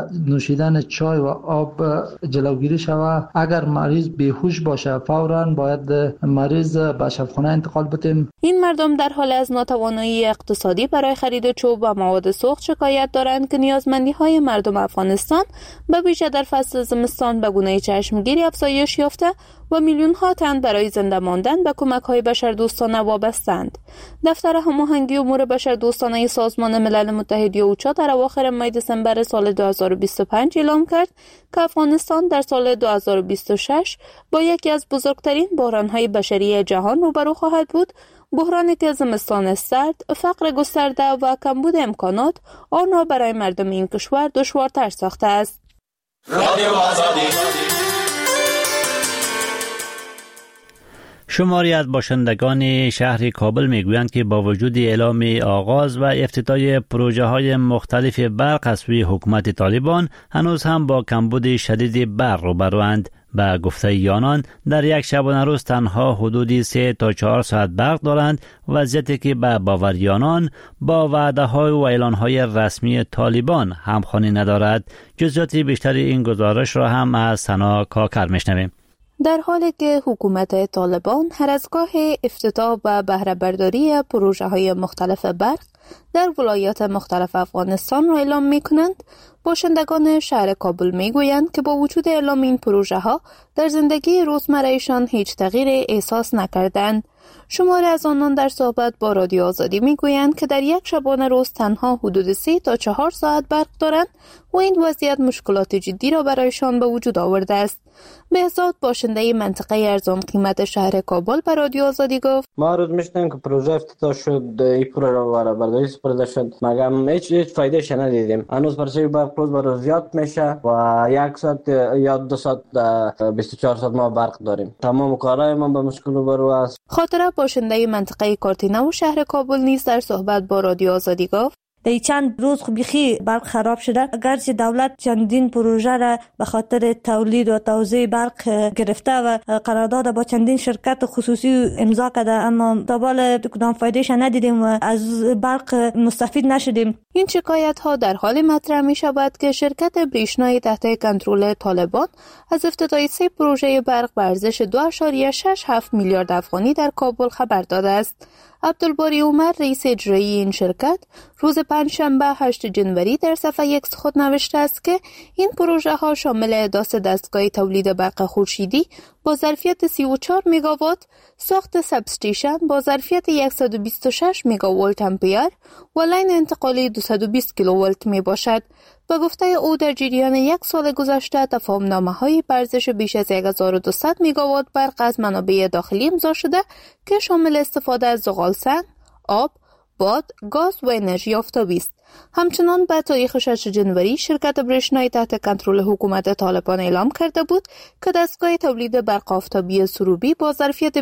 نوشیدن چای و آب جلوگیری شود. اگر مریض بیهوش باشه، فوراً باید مریض به شفاخانه انتقال بدیم. این مردم در حال از ناتوانی اقتصادی برای خرید چوب و مواد سوخت شکایت دارند که نیازمندی‌های مردم افغانستان به ویژه در فصل زمستان به گونه چشمگیری افزایش یافته و میلیون‌ها تن برای زنده ماندن به کمک‌های بشردوستانه وابسته‌اند. دفتر هماهنگی امور بشردوستانه سازمان ملل متحد اوچا در اواخر ماه دسامبر سال 2025 اعلام کرد که افغانستان در سال 2026 با یکی از بزرگترین بحران‌های بشری جهان روبرو خواهد بود، بحرانی که زمستان سرد، فقر گسترده و کمبود امکانات آن را برای مردم این کشور دشوارتر ساخته است. شماری از باشندگان شهر کابل میگویند که با وجود اعلام آغاز و افتتاح پروژه‌های مختلف برق از سوی حکومت طالبان، هنوز هم با کمبود شدید برق روبروند. به گفته آنان در یک شبانه روز تنها حدود 3 تا 4 ساعت برق دارند، وضعیتی که به باور آنان با وعده‌های و اعلان‌های رسمی طالبان همخوانی ندارد. جزئیات بیشتر این گزارش را هم از سنا کاکر میشنویم. در حالی که حکومت طالبان هر از گاه افتتاح و بهره برداری پروژه‌های مختلف برق در ولایات مختلف افغانستان را اعلام می‌کنند، باشندگان شهر کابل می‌گویند که با وجود اعلام این پروژه‌ها در زندگی روزمره‌شان هیچ تغییر احساس نکردند. شماری از آنان در صحبت با رادیو آزادی می‌گویند که در یک شبانه روز تنها حدود 3 تا 4 ساعت برق دارند و این وضعیت مشکلات جدی را برایشان به وجود آورده است. بهزاد، باشنده منطقه ارزان قیمت شهر کابل، به رادیو آزادی گفت: ما روز میشنیم که پروژه افتتاح شد، این پروژه برداری سپرده شد، مگم هیچ فایدهش ندیدیم. هنوز پرسه برق روز به روز زیاد میشه و 1 ساعت یا 2 ساعت 24 ساعت ما برق داریم. تمام کارهای ما به مشکل روبرو است. خاطره، باشنده منطقه کارتینه و شهر کابل نیز در صحبت با رادیو آزادی گفت: در چند روز بیخی برق خراب شده، اگرچه دولت چندین پروژه را به خاطر تولید و توزیع برق گرفته و قرارداد با چندین شرکت خصوصی امضا کرده، اما تا حالا کدام فایدهش ندیدیم و از برق مستفید نشدیم. این شکایت ها در حال مطرح می شود که شرکت بریشنای تحت کنترل طالبان از افتتاح 3 پروژه برق به ارزش 2.67 میلیارد افغانی در کابل خبر داده است. عبدالباری عمر، رئیس اجرایی این شرکت، روز پنجشنبه 8 جنوری در صفحه X خود نوشته است که این پروژه ها شامل احداث دستگاه تولید برق خورشیدی با ظرفیت 34 مگاوات، ساخت سبستیشن با ظرفیت 126 مگاولت امپیر و لین انتقالی 220 کیلوولت می باشد. به گفته او در جریان 1 سال گذشته تفاهم‌نامه‌های به ارزش بیش از 1200 مگاوات برق از منابع داخلی امضا شده که شامل استفاده از زغال سنگ، آب، باد، گاز و انرژی آفتابی است. همچنان به تاریخ 6 جنوری شرکت بریشنای تحت کنترل حکومت طالبان اعلام کرده بود که دستگاه تولید برق آفتابی سروبی با ظرفیت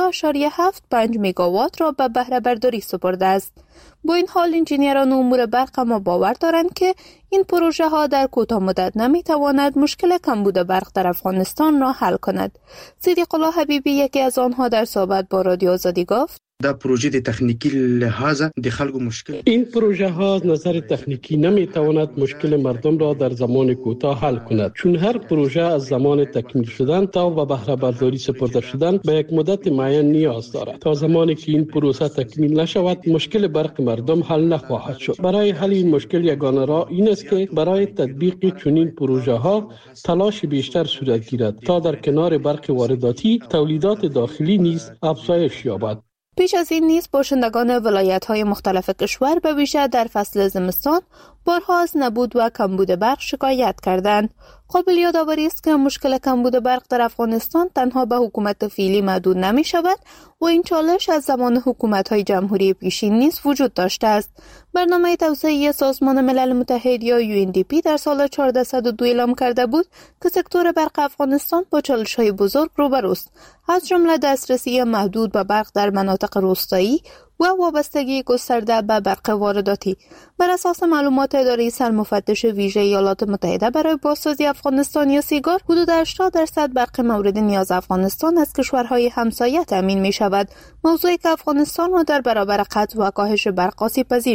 22.75 مگاوات را به بهره برداری سپرده است. با این حال انجینیران امور برق اما باور دارند که این پروژه ها در کوتاه مدت نمی تواند مشکل کمبود برق در افغانستان را حل کند. صدیق الله حبیبی، یکی از آنها، در صحبت با رادیو آزادی گفت: دا پروژه د تخنیکی لحاظ د خلکو مشکل این پروژه ها از نظر تکنیکی نمیتواند مشکل مردم را در زمان کوتاه حل کند، چون هر پروژه از زمان تکمیل شدن تا و بهره برداری سپرده شدن به یک مدت معین نیاز دارد. تا زمانی که این پروسه تکمیل نشود مشکل برق مردم حل نخواهد شد. برای حل این مشکل یگانه راه این است که برای تطبیق چنین پروژه ها تلاش بیشتر صورت گیرد تا در کنار برق وارداتی تولیدات داخلی نیز افزایش یابد. پیش از این نیز باشندگان ولایت‌های مختلف کشور به ویژه در فصل زمستان بارها از نبود و کمبود برق شکایت کردند. قابل یادآوری است که مشکل کمبود برق در افغانستان تنها به حکومت فعلی محدود نمی شود و این چالش از زمان حکومت‌های جمهوری پیشین نیز وجود داشته است. برنامه توسعه سازمان ملل متحد یا UNDP در سال 1402 اعلام کرده بود که سکتور برق افغانستان با چالش‌های بزرگ روبروست، از جمله دسترسی محدود به برق در مناطق روستایی و وابستگی گسترده به برق وارداتی. بر اساس معلومات اداره سرمفتش ویژه ایالات متحده برای بازسازی افغانستان یا سیگار، حدود 80% برق مورد نیاز افغانستان از کشورهای همسایه تامین می شود، موضوعی که افغانستان را در برابر قطع و کاهش برق آسیب پذیر